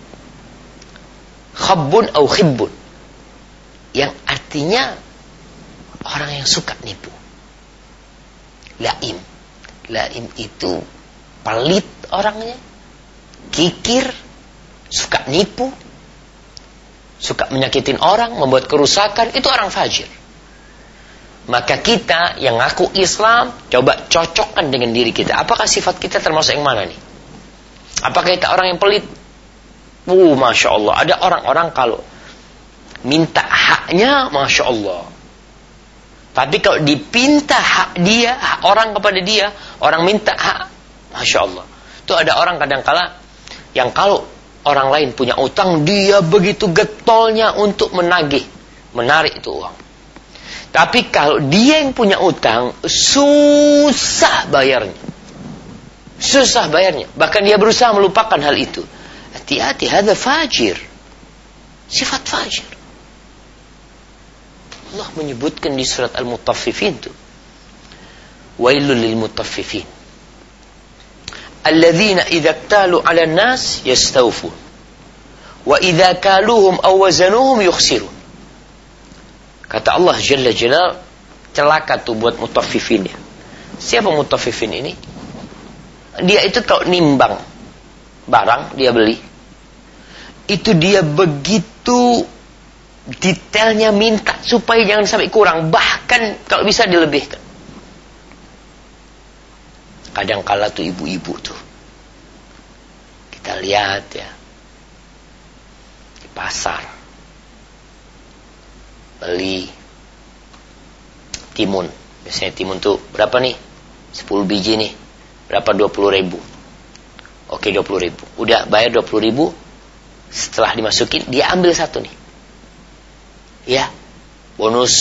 Khabbun au khibbun. Yang artinya orang yang suka nipu. Laim. Laim itu pelit orangnya, kikir, suka nipu, suka menyakitin orang, membuat kerusakan, itu orang fajir. Maka kita yang ngaku Islam, coba cocokkan dengan diri kita. Apakah sifat kita termasuk yang mana nih? Apakah kita orang yang pelit? Masya Allah. Ada orang-orang kalau minta haknya, Masya Allah. Tapi kalau dipinta hak dia, hak orang kepada dia, orang minta hak, Masya Allah. Itu ada orang kadang-kala yang kalau orang lain punya utang, dia begitu getolnya untuk menarik itu uang. Tapi kalau dia yang punya utang, susah bayarnya. Bahkan dia berusaha melupakan hal itu. Hati-hati, hadza fajir. Sifat fajir. Allah menyebutkan di surat Al-Mutaffifin itu. Wailul lil mutaffifin. Alladzina idza iktalu 'alan nas yastawfun. Wa idza kaluhum aw wazanuhum yukhsirun. Kata Allah Jalla Jalal, celaka tuh buat mutaffifin ya. Siapa mutaffifin ini? Dia itu kalau nimbang barang dia beli, itu dia begitu detailnya minta supaya jangan sampai kurang, bahkan kalau bisa dilebihkan. Kadang kala tuh ibu-ibu tuh kita lihat ya di pasar beli timun. Biasanya timun tuh berapa nih? 10 biji nih. Berapa? 20.000. Oke, 20.000. Udah bayar 20.000. Setelah dimasukin, dia ambil satu nih. Ya, bonus.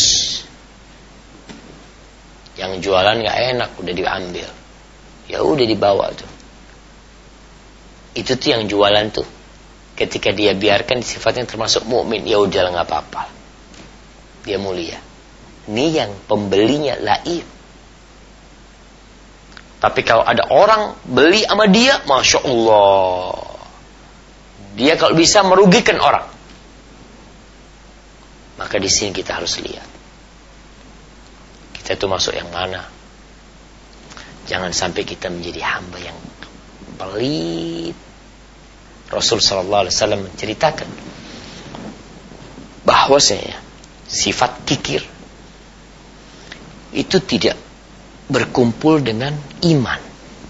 Yang jualan gak enak, udah diambil. Ya udah dibawa tuh. Itu tuh yang jualan tuh. Ketika dia biarkan sifatnya termasuk mukmin, ya udahlah nggak apa-apa. Dia mulia. Ini yang pembelinya laif. Tapi kalau ada orang beli sama dia, Masya Allah, dia kalau bisa merugikan orang. Maka di sini kita harus lihat, kita itu masuk yang mana. Jangan sampai kita menjadi hamba yang pelit. Rasul sallallahu alaihi wasallam menceritakan bahwasanya sifat kikir itu tidak berkumpul dengan iman.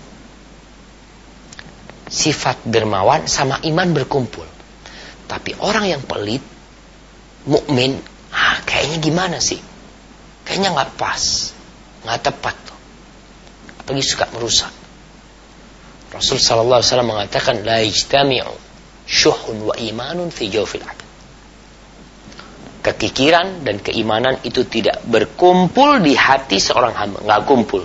Sifat dermawan sama iman berkumpul. Tapi orang yang pelit, mukmin, kayaknya gimana sih? Kayaknya nggak pas, nggak tepat tuh. Apalagi suka merusak. Rasul sallallahu alaihi wasallam mengatakan, la ijtami'u syuhun wa imanun fi jawfil 'abd. Kekikiran dan keimanan itu tidak berkumpul di hati seorang hamba, nggak kumpul.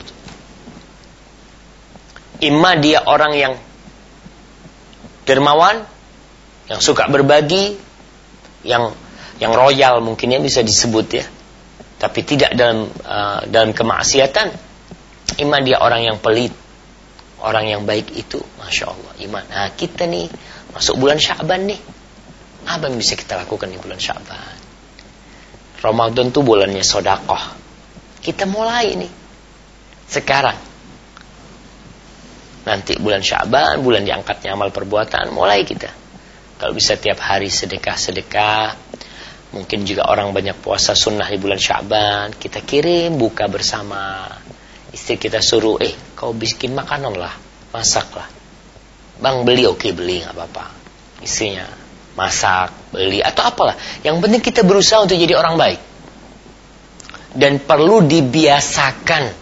Imma dia orang yang dermawan, yang suka berbagi, yang royal mungkin ya bisa disebut ya, tapi tidak dalam kemaksiatan. Imma dia orang yang pelit, orang yang baik itu, Masya Allah, iman. Nah kita nih masuk bulan Sya'ban nih, apa yang bisa kita lakukan di bulan Sya'ban? Ramadan tuh bulannya sedekah. Kita mulai nih sekarang. Nanti bulan Sya'ban, bulan diangkatnya amal perbuatan, mulai kita. Kalau bisa tiap hari sedekah. Mungkin juga orang banyak puasa sunnah di bulan Sya'ban, kita kirim buka bersama. Istri kita suruh, kau bikin makanan lah, masak lah. Bang beli, oke beli, gak apa-apa. Istrinya masak, beli, atau apalah. Yang penting kita berusaha untuk jadi orang baik. Dan perlu dibiasakan.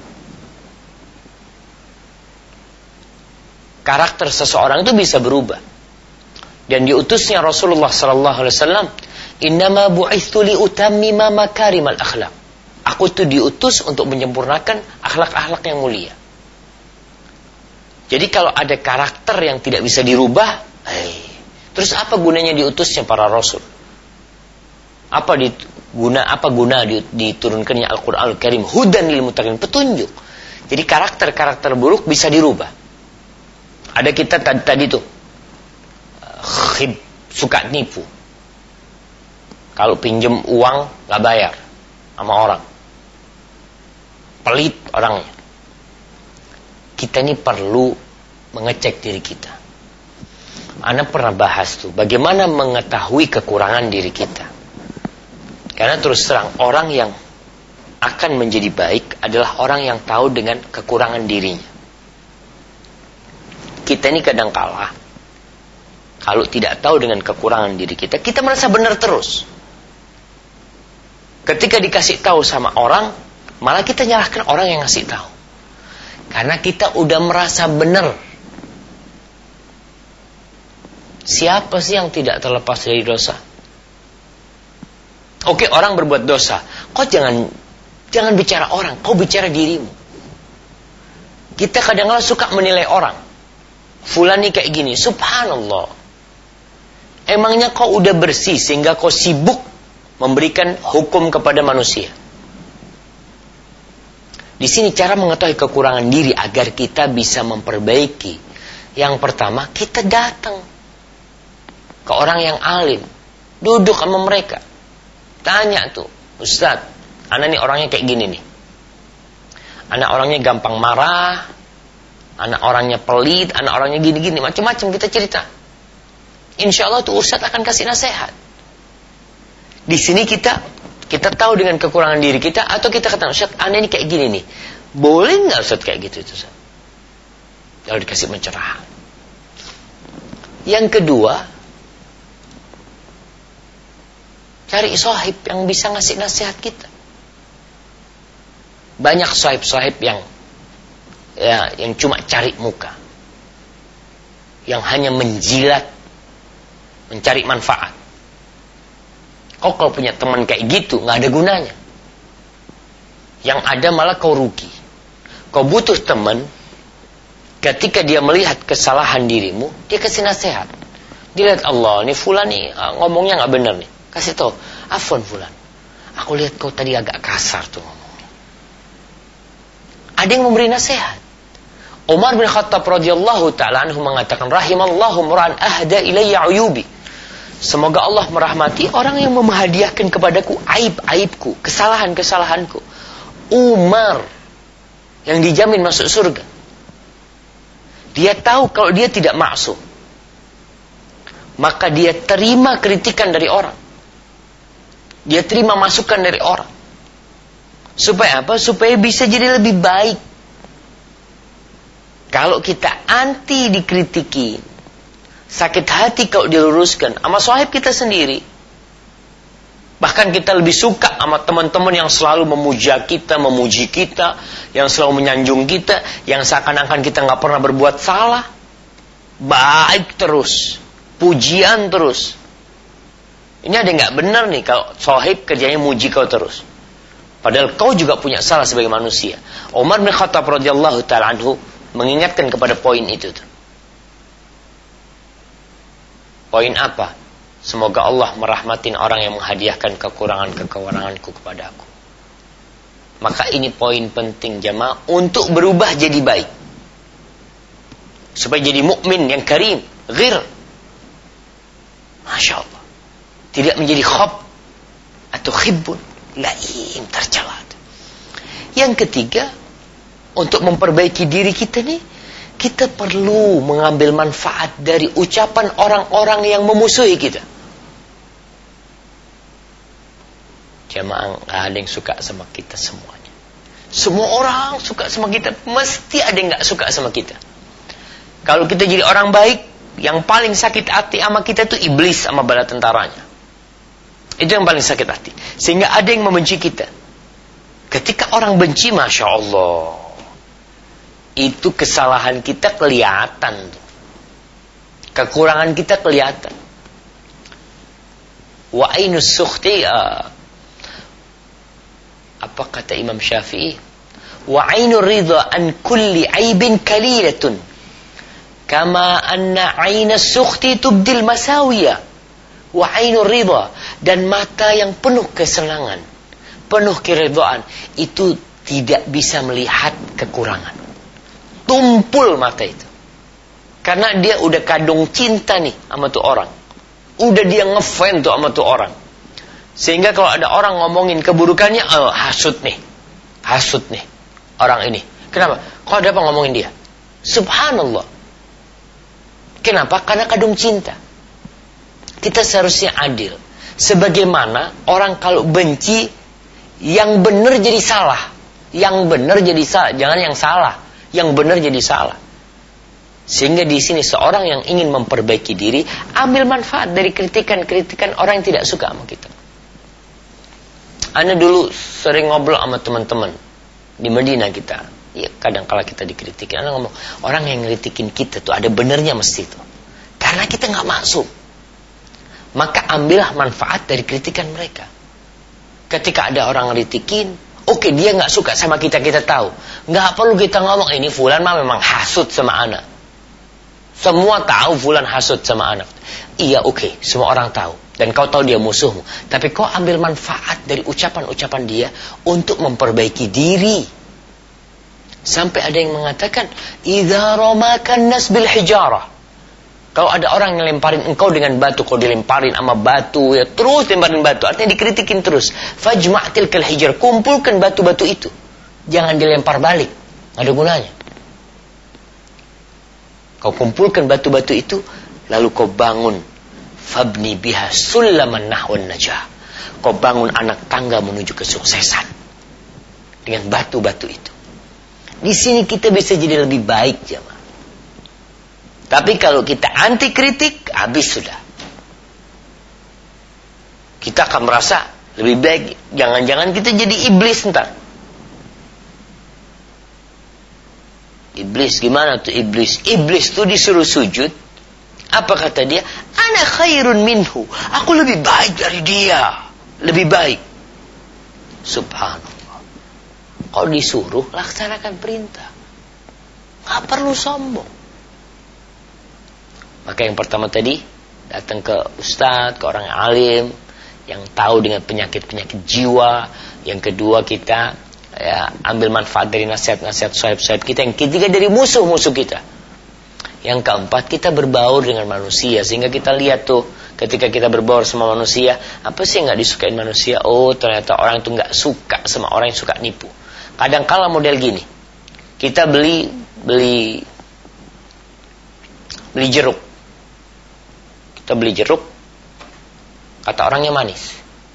Karakter seseorang itu bisa berubah. Dan diutusnya Rasulullah SAW, innama bu'ithu liutammima makarimal akhlak. Aku itu diutus untuk menyempurnakan akhlak-akhlak yang mulia. Jadi kalau ada karakter yang tidak bisa dirubah, terus apa gunanya diutusnya para rasul? Apa guna diturunkannya Al-Qur'anul Karim? Hudan lil muttaqin, petunjuk. Jadi karakter-karakter buruk bisa dirubah. Ada kita tadi tuh suka nipu. Kalau pinjem uang gak bayar sama orang, pelit orangnya. Kita ini perlu mengecek diri kita. Ana pernah bahas tuh bagaimana mengetahui kekurangan diri kita. Karena terus terang orang yang akan menjadi baik adalah orang yang tahu dengan kekurangan dirinya. Kita ini kadang kalah kalau tidak tahu dengan kekurangan diri kita, kita merasa benar terus. Ketika dikasih tahu sama orang, malah kita nyalahkan orang yang ngasih tahu. Karena kita udah merasa benar. Siapa sih yang tidak terlepas dari dosa? Oke, orang berbuat dosa. Kau jangan bicara orang, kau bicara dirimu. Kita kadang-kadang suka menilai orang. Fulan nih kayak gini, subhanallah. Emangnya kau udah bersih sehingga kau sibuk memberikan hukum kepada manusia? Di sini cara mengetahui kekurangan diri agar kita bisa memperbaiki. Yang pertama, kita datang ke orang yang alim, duduk sama mereka, tanya tuh, Ustaz, anak nih orangnya kayak gini nih, anak orangnya gampang marah, anak orangnya pelit, anak orangnya gini-gini, macam-macam kita cerita. Insya Allah tuh Ustaz akan kasih nasihat. Di sini kita tahu dengan kekurangan diri kita, atau kita kata, Ustaz, anak ini kayak gini nih, boleh nggak Ustaz kayak gitu itu Ustaz? Lalu dikasih pencerahan. Yang kedua, cari sahib yang bisa ngasih nasihat kita. Banyak sahib-sahib yang cuma cari muka, yang hanya menjilat, mencari manfaat. Kau kalau punya teman kayak gitu, nggak ada gunanya. Yang ada malah kau rugi. Kau butuh teman, ketika dia melihat kesalahan dirimu, dia kasih nasihat. Dia lihat, Allah, nih fulan nih ngomongnya nggak benar nih. Kasih tahu, afwan fulan, Aku lihat kau tadi agak kasar tuh ngomongnya. Ada yang memberi nasihat. Umar bin Khattab radhiyallahu ta'ala anhu mengatakan, rahimallahu mura'an ahda ilayya uyubi. Semoga Allah merahmati orang yang menghadiahkan kepadaku aib-aibku, kesalahan-kesalahanku. Umar yang dijamin masuk surga. Dia tahu kalau dia tidak maksum. Maka dia terima kritikan dari orang. Dia terima masukan dari orang. Supaya apa? Supaya bisa jadi lebih baik. Kalau kita anti dikritiki, sakit hati kalau diluruskan sama sahib kita sendiri. Bahkan kita lebih suka sama teman-teman yang selalu memuja kita, memuji kita, yang selalu menyanjung kita, yang seakan-akan kita nggak pernah berbuat salah. Baik terus, pujian terus. Ini ada nggak benar nih kalau sahib kerjanya muji kau terus. Padahal kau juga punya salah sebagai manusia. Umar bin Khattab radhiyallahu ta'ala anhu mengingatkan kepada poin itu. Poin apa? Semoga Allah merahmatin orang yang menghadiahkan kekurangan-kekuranganku kepada aku. Maka ini poin penting jamaah untuk berubah jadi baik. Supaya jadi mukmin yang karim, ghir. Masya Allah. Tidak menjadi khob atau khibbun, laim, tercela. Yang ketiga, untuk memperbaiki diri kita nih, kita perlu mengambil manfaat dari ucapan orang-orang yang memusuhi kita. Jamaah, gak ada yang suka sama kita semuanya. Semua orang suka sama kita, mesti ada yang gak suka sama kita. Kalau kita jadi orang baik, yang paling sakit hati sama kita tuh iblis sama bala tentaranya. Itu yang paling sakit hati. Sehingga ada yang membenci kita. Ketika orang benci, Masya Allah, itu kesalahan kita kelihatan. Kekurangan kita kelihatan. Wa ainus sukhti, apa kata Imam Syafi'i? Wa ainur ridha an kulli aibin kalilatun. Kama anna ainas sukhti tubdil masawiyah. Wa ainur ridha, dan mata yang penuh kesenangan, penuh keridhaan, itu tidak bisa melihat kekurangan. Tumpul mata itu. Karena dia udah kadung cinta nih sama tuh orang. Udah dia ngefan tuh sama tuh orang. Sehingga kalau ada orang ngomongin keburukannya, hasut nih. Hasut nih orang ini. Kenapa? Kok ada apa ngomongin dia? Subhanallah. Kenapa? Karena kadung cinta. Kita seharusnya adil. Sebagaimana orang kalau benci, yang benar jadi salah. Yang benar jadi salah. Jangan yang salah. Yang benar jadi salah. Sehingga di sini seorang yang ingin memperbaiki diri, ambil manfaat dari kritikan-kritikan orang yang tidak suka sama kita. Ana dulu sering ngobrol sama teman-teman di Madinah kita. Ya, kadang kala kita dikritikin, ana ngomong, orang yang kritikin kita tuh ada benernya mesti tuh. Karena kita nggak maksum. Maka ambillah manfaat dari kritikan mereka. Ketika ada orang kritikin, oke, dia nggak suka sama kita, kita tahu. Nggak perlu kita ngomong, ini fulan mah memang hasut sama anak. Semua tahu fulan hasut sama anak. Iya, oke, semua orang tahu. Dan kau tahu dia musuhmu. Tapi kau ambil manfaat dari ucapan-ucapan dia untuk memperbaiki diri. Sampai ada yang mengatakan, idza ramakan nas bil hijarah. Kalau ada orang yang lemparin engkau dengan batu, kau dilemparin sama batu, ya terus lemparin batu, artinya dikritikin terus. Fajma' tilkal hijar, kumpulkan batu-batu itu. Jangan dilempar balik, nggak ada gunanya. Kau kumpulkan batu-batu itu, lalu kau bangun. Fabni biha sulaman nahwan najah. Kau bangun anak tangga menuju kesuksesan dengan batu-batu itu. Di sini kita bisa jadi lebih baik, jemaah. Tapi kalau kita anti kritik, habis sudah. Kita akan merasa lebih baik. Jangan-jangan kita jadi iblis ntar. Iblis, gimana tuh iblis? Iblis tuh disuruh sujud. Apa kata dia? Ana khairun minhu. Aku lebih baik dari dia. Lebih baik. Subhanallah. Kalau disuruh, laksanakan perintah. Gak perlu sombong. Maka yang pertama tadi, datang ke ustadz, ke orang alim, yang tahu dengan penyakit-penyakit jiwa. Yang kedua, kita ambil manfaat dari nasihat-nasihat sahib-sahib kita. Yang ketiga, dari musuh-musuh kita. Yang keempat, kita berbaur dengan manusia. Sehingga kita lihat tuh, ketika kita berbaur sama manusia, apa sih yang gak disukain manusia? Oh, ternyata orang itu gak suka sama orang yang suka nipu. Kadang-kala model gini, kita beli jeruk. Kita beli jeruk, kata orangnya manis.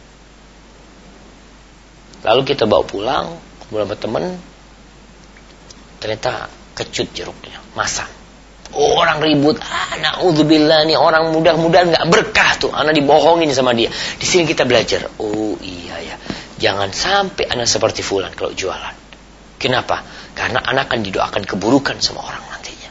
Lalu kita bawa pulang, beberapa teman, ternyata kecut jeruknya, masam. Orang ribut, na'udzubillah, nih orang mudah-mudahan gak berkah tuh, anak dibohongin sama dia. Di sini kita belajar, oh iya ya, jangan sampai anak seperti fulan kalau jualan. Kenapa? Karena anak akan didoakan keburukan sama orang nantinya.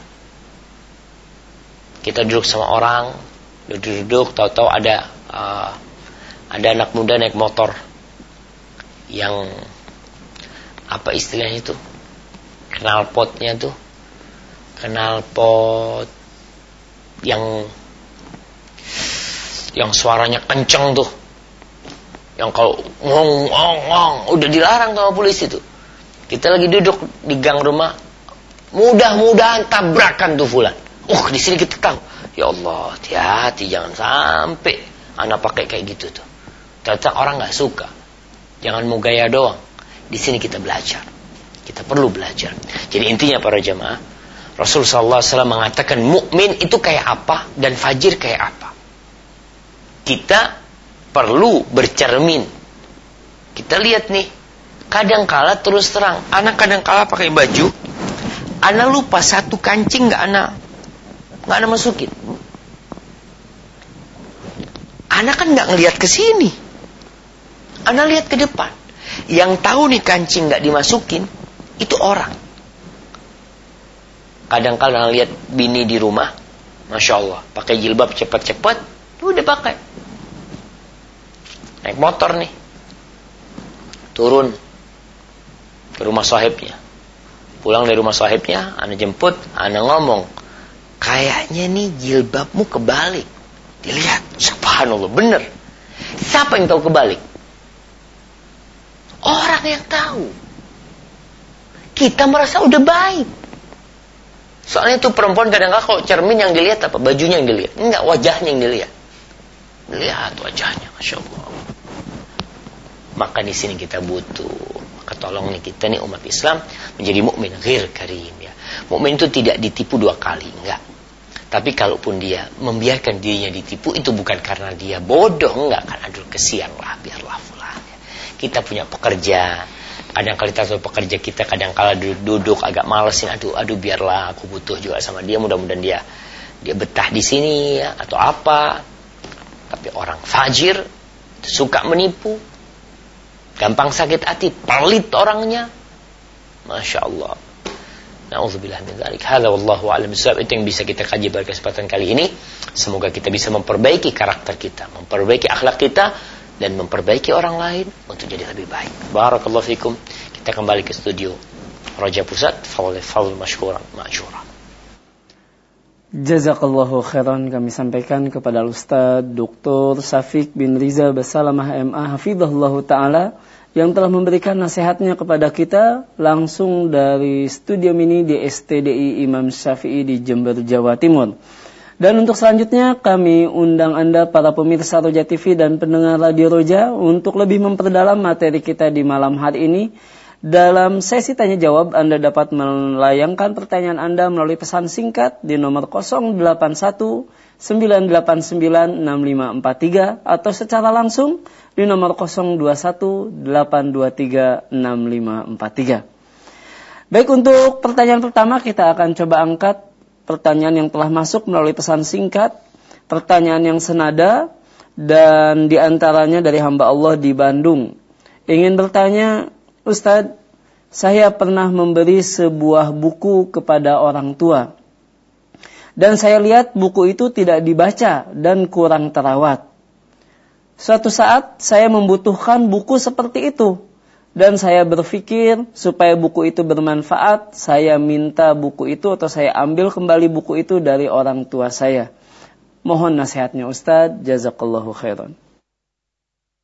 Kita duduk sama orang, duduk, tahu-tahu ada anak muda naik motor yang apa istilahnya itu, knalpotnya tuh, knalpot yang suaranya kenceng tuh, yang kalau ngong udah dilarang sama polisi tuh. Kita lagi duduk di gang rumah, mudah-mudahan tabrakan tuh fulan. Di sini kita tahu, ya Allah, hati-hati jangan sampai anak pakai kayak gitu tuh. Ternyata orang nggak suka. Jangan mau gaya doang. Di sini kita belajar. Kita perlu belajar. Jadi intinya para jamaah, Rasulullah SAW mengatakan mukmin itu kayak apa dan fajir kayak apa. Kita perlu bercermin. Kita lihat nih, kadangkala terus terang, anak kadangkala pakai baju, anak lupa satu kancing nggak anak masukin. Anak kan nggak ngelihat ke sini, anak lihat ke depan. Yang tahu nih kancing nggak dimasukin itu orang. Kadang-kadang lihat bini di rumah, masya Allah, pakai jilbab cepat-cepat, udah pakai. Naik motor nih, turun ke rumah sahibnya, pulang dari rumah sahibnya, anak jemput, anak ngomong, kayaknya nih jilbabmu kebalik. Dilihat, subhanallah, bener. Siapa yang tahu kebalik? Orang yang tahu. Kita merasa udah baik. Soalnya itu perempuan kadang-kadang kalau cermin yang dilihat apa? Bajunya yang dilihat. Enggak, wajahnya yang dilihat. Lihat wajahnya, masya Allah. Maka di sini kita butuh. Maka tolong nih kita nih umat Islam menjadi mukmin ghair karim ya. Mukmin itu tidak ditipu dua kali, enggak. Tapi kalaupun dia membiarkan dirinya ditipu, itu bukan karena dia bodoh, enggak, kan aduh kesian lah, biarlah fulan. Kita punya pekerja, kadang-kala kita tahu pekerja kita kadang-kala duduk agak malesin, aduh biarlah, aku butuh juga sama dia, mudah-mudahan dia betah di sini ya, atau apa. Tapi orang fajir suka menipu, gampang sakit hati, pelit orangnya, masya Allah. Na'udzubillah min dzalik. Hadza wallahu a'lam bishawab. Itu yang bisa kita kaji pada kesempatan kali ini. Semoga kita bisa memperbaiki karakter kita, memperbaiki akhlak kita, dan memperbaiki orang lain untuk jadi lebih baik. Barakallahu fikum. Kita kembali ke studio Raja Pusat. Fadhil mashkuran ma'jura. Jazakallahu khairan kami sampaikan kepada Ustaz Dr. Syafiq bin Riza Basalamah MA hafizahullahu taala yang telah memberikan nasihatnya kepada kita langsung dari studio mini di STDI Imam Syafi'i di Jember, Jawa Timur. Dan untuk selanjutnya kami undang Anda para pemirsa Roja TV dan pendengar Radio Roja untuk lebih memperdalam materi kita di malam hari ini. Dalam sesi tanya jawab Anda dapat melayangkan pertanyaan Anda melalui pesan singkat di nomor 081 989 6543 atau secara langsung di nomor 021 823 6543. Baik, untuk pertanyaan pertama kita akan coba angkat pertanyaan yang telah masuk melalui pesan singkat, pertanyaan yang senada dan diantaranya dari hamba Allah di Bandung. Ingin bertanya, Ustadz, saya pernah memberi sebuah buku kepada orang tua. Dan saya lihat buku itu tidak dibaca dan kurang terawat. Suatu saat saya membutuhkan buku seperti itu. Dan saya berpikir supaya buku itu bermanfaat, saya minta buku itu atau saya ambil kembali buku itu dari orang tua saya. Mohon nasihatnya Ustadz, jazakallahu khairan.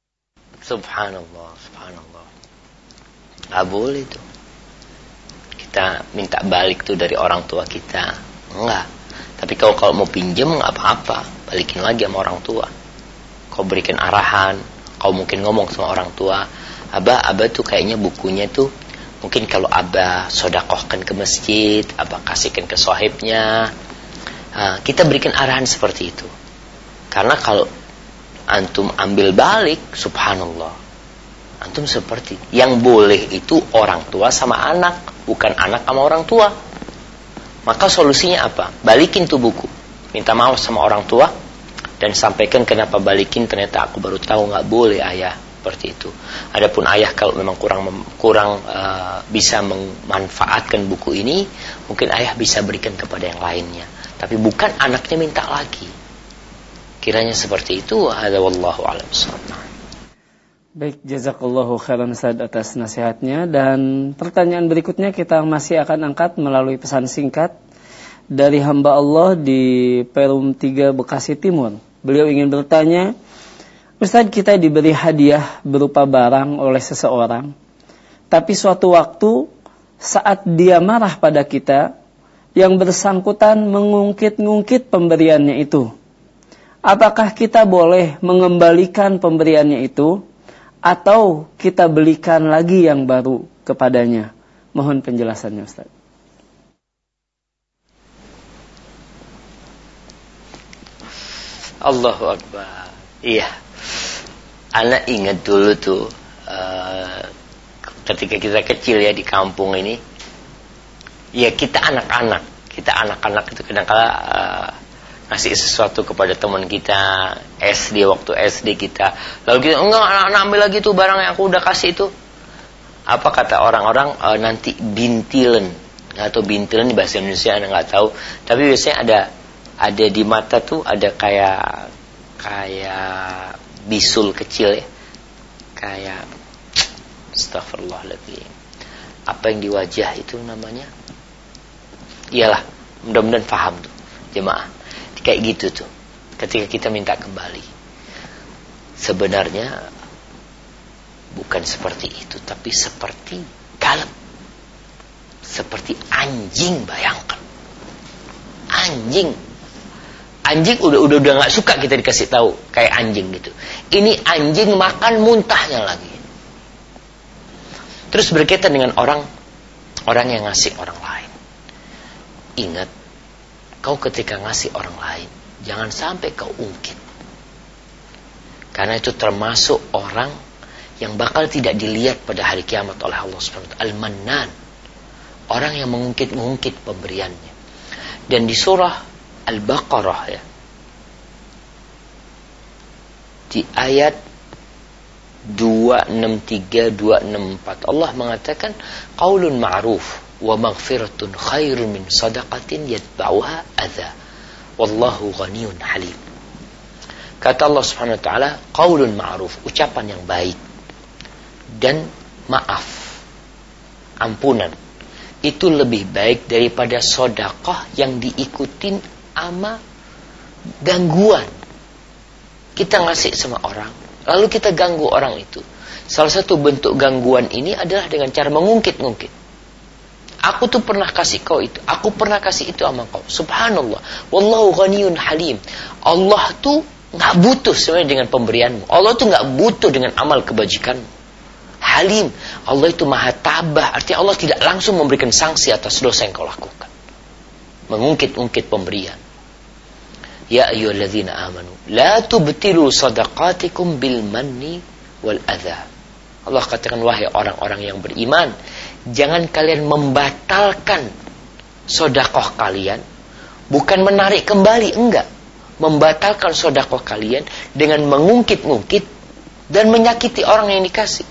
Subhanallah, subhanallah. Nggak boleh tuh. Kita minta balik tuh dari orang tua kita. Enggak. Tapi kalau mau pinjem nggak apa-apa, balikin lagi sama orang tua. Kau berikan arahan, kau mungkin ngomong sama orang tua, abah tuh kayaknya bukunya tuh mungkin kalau abah sodakohkan ke masjid, abah kasihkan ke sohibnya. Kita berikan arahan seperti itu. Karena kalau antum ambil balik, subhanallah, antum seperti yang boleh itu orang tua sama anak, bukan anak sama orang tua. Maka solusinya apa? Balikin tuh buku, minta maaf sama orang tua, dan sampaikan kenapa balikin, ternyata aku baru tahu nggak boleh ayah, seperti itu. Adapun ayah kalau memang kurang bisa memanfaatkan buku ini, mungkin ayah bisa berikan kepada yang lainnya, tapi bukan anaknya minta lagi. Kiranya seperti itu. Hadza wallahu a'lam. Baik, jazakallahu khairan Ustaz atas nasihatnya. Dan pertanyaan berikutnya kita masih akan angkat melalui pesan singkat dari hamba Allah di Perum 3 Bekasi Timur. Beliau ingin bertanya, Ustaz, kita diberi hadiah berupa barang oleh seseorang, tapi suatu waktu saat dia marah pada kita, yang bersangkutan mengungkit-ungkit pemberiannya itu. Apakah kita boleh mengembalikan pemberiannya itu, atau kita belikan lagi yang baru kepadanya? Mohon penjelasannya, Ustaz. Allahu Akbar. Iya. Anak ingat dulu tuh ketika kita kecil ya di kampung ini. Ya kita anak-anak itu kadang-kala ngasih sesuatu kepada teman kita SD, waktu SD kita, lalu kita enggak, anak ambil lagi tuh barang yang aku udah kasih itu. Apa kata orang-orang? Nanti bintilen, atau bintilen di bahasa Indonesia Anda nggak tahu, tapi biasanya ada di mata tuh ada kayak bisul kecil ya, kayak astagfirullahaladzim, apa yang di wajah itu namanya? Iyalah, mudah-mudahan paham tuh jemaah. Kayak gitu tuh, ketika kita minta kembali, sebenarnya bukan seperti itu, tapi seperti kalb, seperti anjing. Bayangkan, anjing udah nggak suka kita dikasih tahu kayak anjing gitu. Ini anjing makan muntahnya lagi. Terus berkaitan dengan orang yang ngasih orang lain. Ingat, kau ketika ngasih orang lain, jangan sampai kau ungkit. Karena itu termasuk orang yang bakal tidak dilihat pada hari kiamat oleh Allah SWT. Al-Mannan, orang yang mengungkit-ungkit pemberiannya. Dan di surah Al-Baqarah ya, di ayat 263-264, Allah mengatakan qaulun ma'ruf wa maghfiratun khairun min sadaqatin yatba'uha adza wallahu ghaniyun halim. Kata Allah Subhanahu wa taala, qaulun ma'ruf, ucapan yang baik dan maaf, ampunan, itu lebih baik daripada sedekah yang diikutin sama gangguan. Kita ngasih sama orang, lalu kita ganggu orang itu. Salah satu bentuk gangguan ini adalah dengan cara mengungkit-ungkit. Aku tuh pernah kasih kau itu, aku pernah kasih itu sama kau. Subhanallah, wallahu ghaniyun halim. Allah tuh nggak butuh sebenarnya dengan pemberianmu. Allah tuh nggak butuh dengan amal kebajikanmu. Halim, Allah itu maha tabah. Artinya Allah tidak langsung memberikan sanksi atas dosa yang kau lakukan. Mengungkit-ungkit pemberian. Ya ayyuhalladzina amanu, la tubtilu sadaqatikum bil manni wal adha. Allah katakan, wahai orang-orang yang beriman, jangan kalian membatalkan sedekah kalian, bukan menarik kembali, enggak. Membatalkan sedekah kalian dengan mengungkit-ungkit dan menyakiti orang yang dikasih.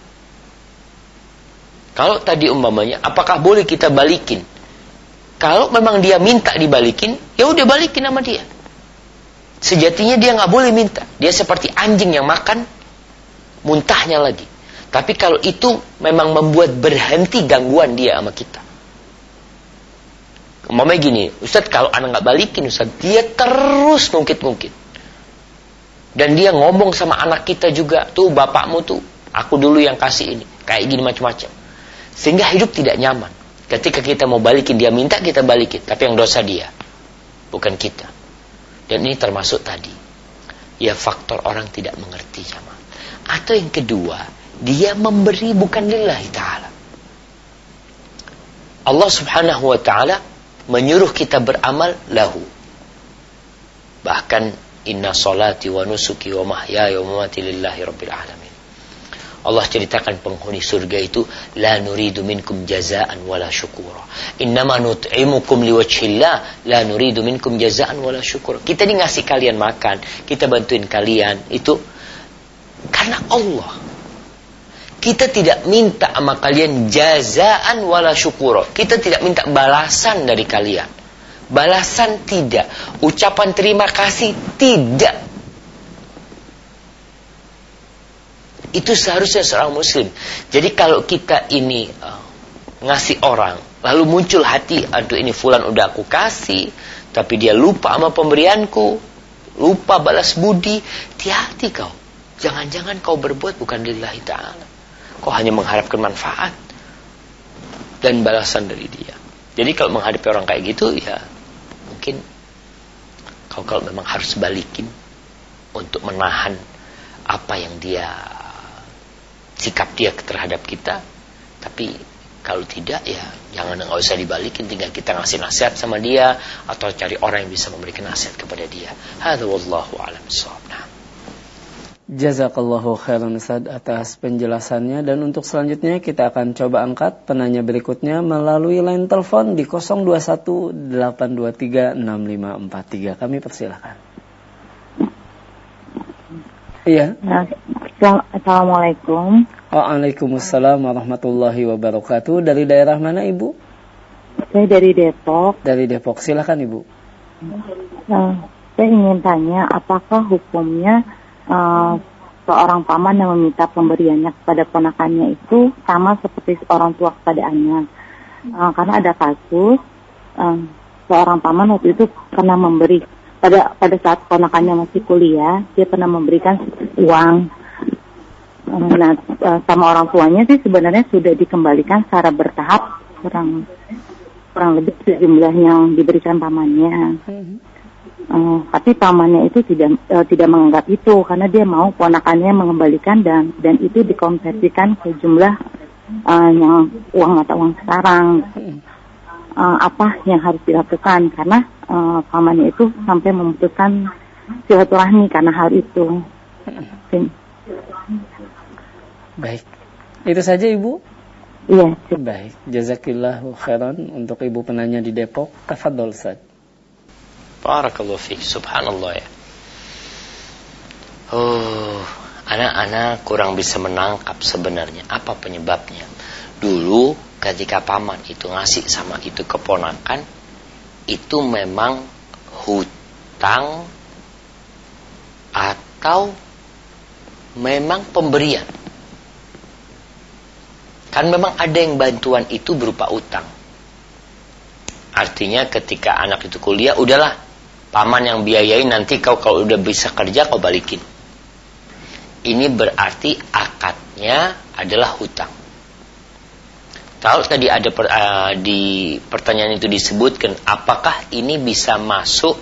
Kalau tadi umpamanya, apakah boleh kita balikin? Kalau memang dia minta dibalikin, ya udah balikin sama dia. Sejatinya dia nggak boleh minta. Dia seperti anjing yang makan muntahnya lagi. Tapi kalau itu memang membuat berhenti gangguan dia sama kita. Umpamanya gini, Ustaz, kalau anak nggak balikin, Ustaz, dia terus ngungkit-ngungkit. Dan dia ngomong sama anak kita juga, tuh bapakmu tuh, aku dulu yang kasih ini, kayak gini macam-macam. Sehingga hidup tidak nyaman. Ketika kita mau balikin, dia minta kita balikin, tapi yang dosa dia, bukan kita. Dan ini termasuk tadi, ya faktor orang tidak mengerti jamaah. Atau yang kedua, dia memberi bukan lillahi ta'ala. Allah subhanahu wa ta'ala menyuruh kita beramal lahu. Bahkan inna salati wa nusuki wa mahyaya wa mamati lillahi rabbil alamin. Allah ceritakan penghuni surga itu, la nuridu minkum jazaan wala syukura. Innama nut'imukum liwajhillah, la nuridu minkum jazaan wala syukura. Kita ini ngasih kalian makan, kita bantuin kalian itu karena Allah. Kita tidak minta sama kalian jazaan wala syukura. Kita tidak minta balasan dari kalian. Balasan tidak, ucapan terima kasih tidak. Itu seharusnya seorang muslim. Jadi kalau kita ini ngasih orang, lalu muncul hati, aduh ini fulan udah aku kasih, tapi dia lupa sama pemberianku, lupa balas budi, hati-hati kau. Jangan-jangan kau berbuat bukan lillahi ta'ala. Kau hanya mengharapkan manfaat dan balasan dari dia. Jadi kalau menghadapi orang kayak gitu, ya mungkin kau kalau memang harus balikin untuk menahan apa yang dia, sikap dia terhadap kita. Tapi kalau tidak, ya jangan, nggak usah dibalikin, tinggal kita ngasih nasihat sama dia atau cari orang yang bisa memberikan nasihat kepada dia. Hadza wallahu a'lam bissawab. Jazakallahu khairan Ustaz atas penjelasannya. Dan untuk selanjutnya kita akan coba angkat penanya berikutnya melalui line telepon di 0218236543. Kami persilakan. Iya. Assalamualaikum. Waalaikumsalam warahmatullahi wabarakatuh. Dari daerah mana Ibu? Saya dari Depok. Dari Depok, silakan Ibu. Saya ingin tanya, apakah hukumnya seorang paman yang meminta pemberiannya kepada ponakannya itu sama seperti orang tua kepada anak? Karena ada kasus seorang paman waktu itu pernah memberi pada saat ponakannya masih kuliah, dia pernah memberikan uang. Nah, sama orang tuanya sih sebenarnya sudah dikembalikan secara bertahap, kurang lebih sejumlah yang diberikan pamannya. Tapi pamannya itu tidak menganggap itu, karena dia mau ponakannya mengembalikan dan itu dikonversikan ke jumlah yang uang mata uang sekarang. Apa yang harus dilakukan, karena pamannya itu sampai memutuskan silaturahmi karena hal itu. Baik, itu saja Ibu. Iya. Baik, jazakillahu khairan untuk Ibu penanya di Depok. Tafadhol Ustaz. Barakallahu fiik, subhanallah ya. Anak-anak kurang bisa menangkap sebenarnya apa penyebabnya. Dulu ketika paman itu ngasih sama itu keponakan, itu memang hutang atau memang pemberian. Kan memang ada yang bantuan itu berupa utang. Artinya ketika anak itu kuliah, udahlah paman yang biayain, nanti kau kalau udah bisa kerja kau balikin. Ini berarti akadnya adalah hutang. Kalau tadi ada di pertanyaan itu disebutkan, apakah ini bisa masuk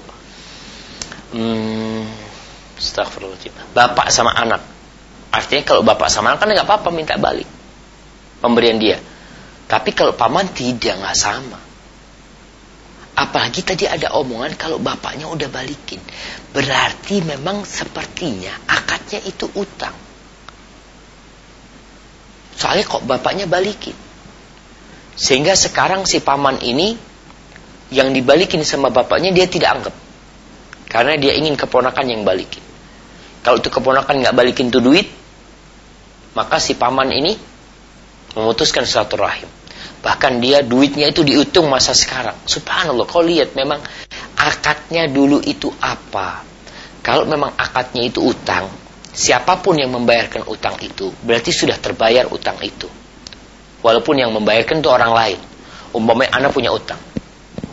astagfirullahaladzim, bapak sama anak. Artinya kalau bapak sama anak kan nggak apa-apa minta balik pemberian dia. Tapi kalau paman tidak, nggak sama. Apalagi tadi ada omongan kalau bapaknya udah balikin, berarti memang sepertinya akadnya itu utang. Soalnya kok bapaknya balikin, sehingga sekarang si paman ini yang dibalikin sama bapaknya dia tidak anggap, karena dia ingin keponakan yang balikin. Kalau itu keponakan nggak balikin tuh duit, maka si paman ini memutuskan silaturahim. Bahkan dia duitnya itu dihitung masa sekarang. Subhanallah, kau lihat memang akadnya dulu itu apa. Kalau memang akadnya itu utang, siapapun yang membayarkan utang itu berarti sudah terbayar utang itu. Walaupun yang membayarkan itu orang lain. Umpamanya anak punya utang.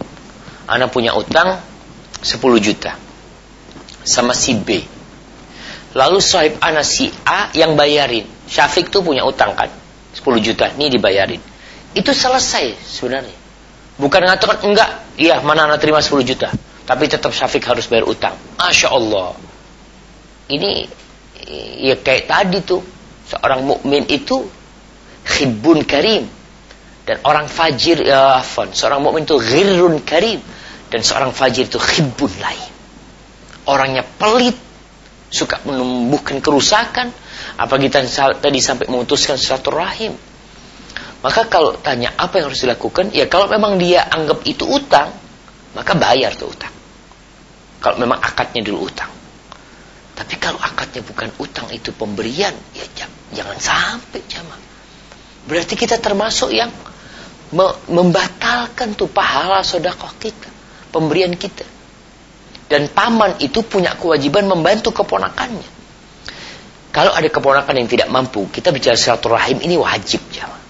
Anak punya utang 10 juta sama si B. Lalu sahib ana si A yang bayarin. Syafiq tuh punya utang kan, 10 juta, ini dibayarin. Itu selesai sebenarnya. Bukan mengatakan enggak, iya mana anak terima 10 juta, tapi tetap Syafiq harus bayar utang. Masya Allah. Ini ya kayak tadi tuh, seorang mukmin itu khibbun karim, dan orang fajir seorang mukmin itu ghirrun karim, dan seorang fajir itu khibbun lain. Orangnya pelit, suka menumbuhkan kerusakan, apalagi tadi sampai memutuskan silaturahim. Maka kalau tanya apa yang harus dilakukan, ya kalau memang dia anggap itu utang, maka bayar tuh utang. Kalau memang akadnya dulu utang. Tapi kalau akadnya bukan utang, itu pemberian, ya jangan sampai jamaah. Berarti kita termasuk yang membatalkan tuh pahala sedekah kita, pemberian kita. Dan paman itu punya kewajiban membantu keponakannya. Kalau ada keponakan yang tidak mampu, kita bicara silaturahim ini wajib, jamaah.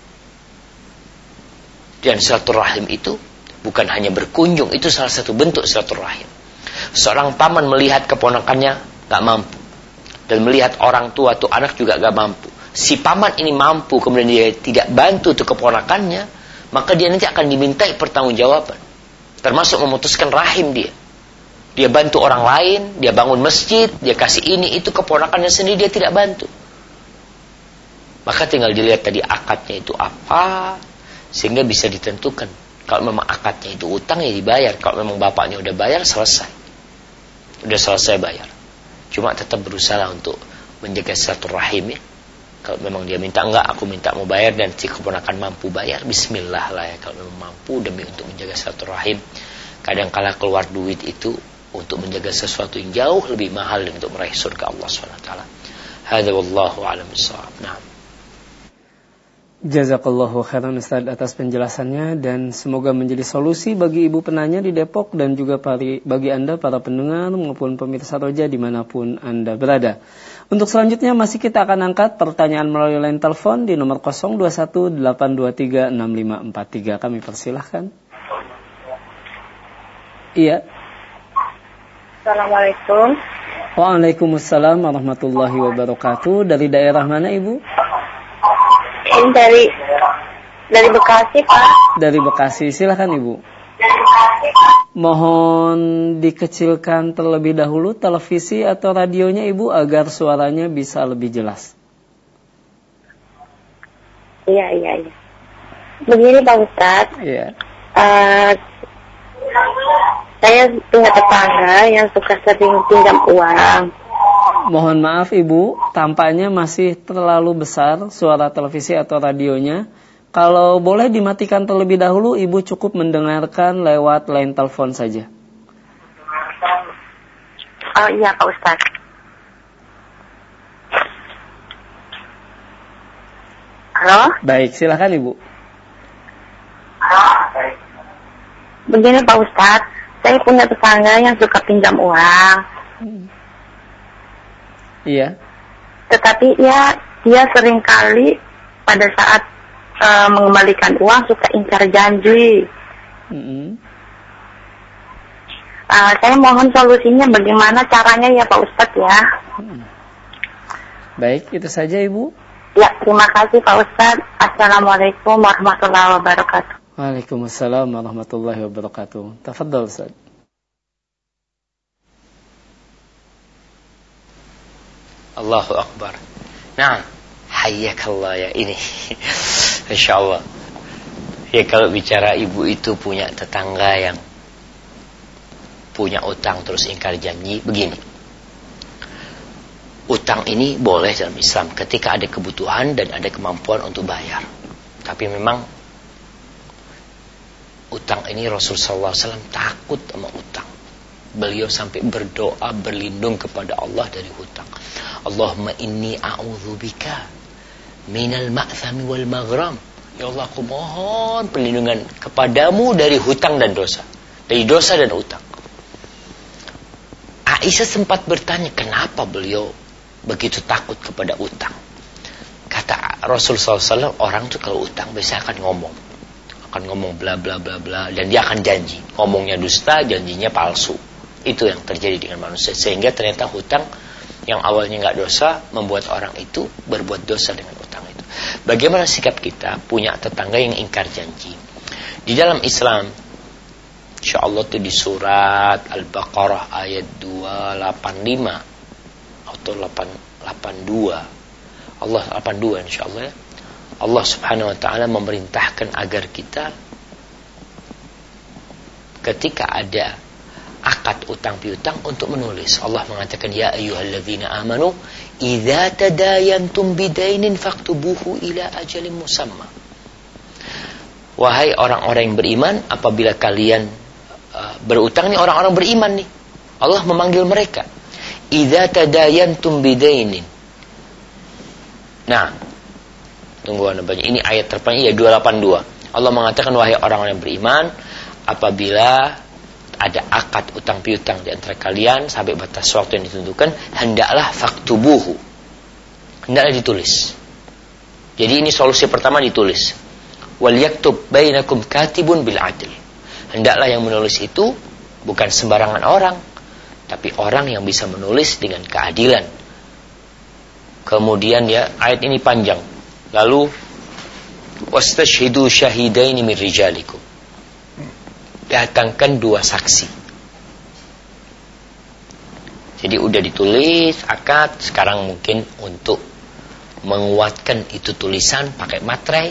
Dan silaturahim itu bukan hanya berkunjung, itu salah satu bentuk silaturahim. Seorang paman melihat keponakannya gak mampu, dan melihat orang tua atau anak juga gak mampu. Si paman ini mampu, kemudian dia tidak bantu tuh keponakannya, maka dia nanti akan dimintai pertanggungjawaban, termasuk memutuskan rahim dia. Dia bantu orang lain, dia bangun masjid, dia kasih ini itu, keponakannya sendiri dia tidak bantu. Maka tinggal dilihat tadi akadnya itu apa, sehingga bisa ditentukan. Kalau memang akadnya itu utang, ya dibayar. Kalau memang bapaknya udah bayar, selesai. Udah selesai bayar. Cuma tetap berusaha untuk menjaga silaturahim ya. Kalau memang dia minta, enggak, aku minta mau bayar, dan si keponakan mampu bayar, bismillah lah ya. Kalau memang mampu demi untuk menjaga silaturahim. Kadang-kala keluar duit itu untuk menjaga sesuatu yang jauh lebih mahal dan untuk meraih surga Allah SWT. Hadza wallahu a'lam bissawab. Nah. Jazakallahu khairan Ustaz atas penjelasannya, dan semoga menjadi solusi bagi ibu penanya di Depok dan juga bagi Anda para pendengar maupun pemirsa Roja dimanapun Anda berada. Untuk selanjutnya masih kita akan angkat pertanyaan melalui line telepon di nomor 0218236543. Kami persilahkan. Iya. Assalamualaikum. Waalaikumsalam warahmatullahi wabarakatuh. Dari daerah mana Ibu? Ini dari Bekasi, Pak. Dari Bekasi, silakan Ibu. Dari Bekasi, Pak. Mohon dikecilkan terlebih dahulu televisi atau radionya Ibu agar suaranya bisa lebih jelas. Iya. Begini Pak Ustadz. Iya. Saya punya tetangga yang suka sering pinjam uang. Mohon maaf Ibu, tampaknya masih terlalu besar suara televisi atau radionya. Kalau boleh dimatikan terlebih dahulu, Ibu cukup mendengarkan lewat line telepon saja. Oh iya Pak Ustadz. Halo? Baik, silakan Ibu. Begini Pak Ustadz, saya punya tetangga yang suka pinjam uang. Iya. Tetapi ya dia seringkali pada saat mengembalikan uang suka ingkar janji. Saya mohon solusinya bagaimana caranya ya Pak Ustadz ya. Baik, itu saja Ibu. Ya, terima kasih Pak Ustadz. Assalamualaikum warahmatullahi wabarakatuh. Waalaikumsalam warahmatullahi wabarakatuh. Tafadhal Ustaz. Allahu Akbar. Nah, hayyakallah ya ini. Insyaallah. Ya kalau bicara ibu itu punya tetangga yang punya utang terus ingkar janji, begini. Utang ini boleh dalam Islam ketika ada kebutuhan dan ada kemampuan untuk bayar. Tapi memang utang ini Rasulullah SAW takut sama utang. Beliau sampai berdoa berlindung kepada Allah dari hutang. Allahumma inni a'udzubika minal ma'thami wal maghram. Ya Allah, aku mohon perlindungan kepadamu dari hutang dan dosa. Dari dosa dan utang. Aisyah sempat bertanya, kenapa beliau begitu takut kepada utang? Kata Rasulullah SAW, orang tuh kalau utang biasanya akan ngomong bla bla bla bla, dan dia akan janji. Ngomongnya dusta, janjinya palsu. Itu yang terjadi dengan manusia. Sehingga ternyata hutang yang awalnya nggak dosa membuat orang itu berbuat dosa dengan utang itu. Bagaimana sikap kita punya tetangga yang ingkar janji? Di dalam Islam, insya Allah itu di surat Al-Baqarah ayat 285 atau 882. Allah 82 insya Allah ya. Allah subhanahu wa ta'ala memerintahkan agar kita ketika ada akad utang piutang untuk menulis. Allah mengatakan, ya ayyuhalladzina amanu idza tadayantum bidainin faktubuhu ila ajalin musamma. Wahai orang-orang yang beriman, apabila kalian berutang, nih orang-orang beriman nih, Allah memanggil mereka, idza tadayantum bidainin. Nah, tunggu Anda banyak. Ini ayat terpanjang ya 282. Allah mengatakan, wahai orang-orang yang beriman, apabila ada akad utang piutang di antara kalian sampai batas waktu yang ditentukan, hendaklah faktubuhu, hendaklah ditulis. Jadi ini solusi pertama, ditulis. Wal yaktub bainakum katibun bil adl. Hendaklah yang menulis itu bukan sembarangan orang, tapi orang yang bisa menulis dengan keadilan. Kemudian ya, ayat ini panjang. Lalu wastashhidu syahidaini min rijalikum. Datangkan 2 saksi. Jadi udah ditulis akad, sekarang mungkin untuk menguatkan itu tulisan pakai materai.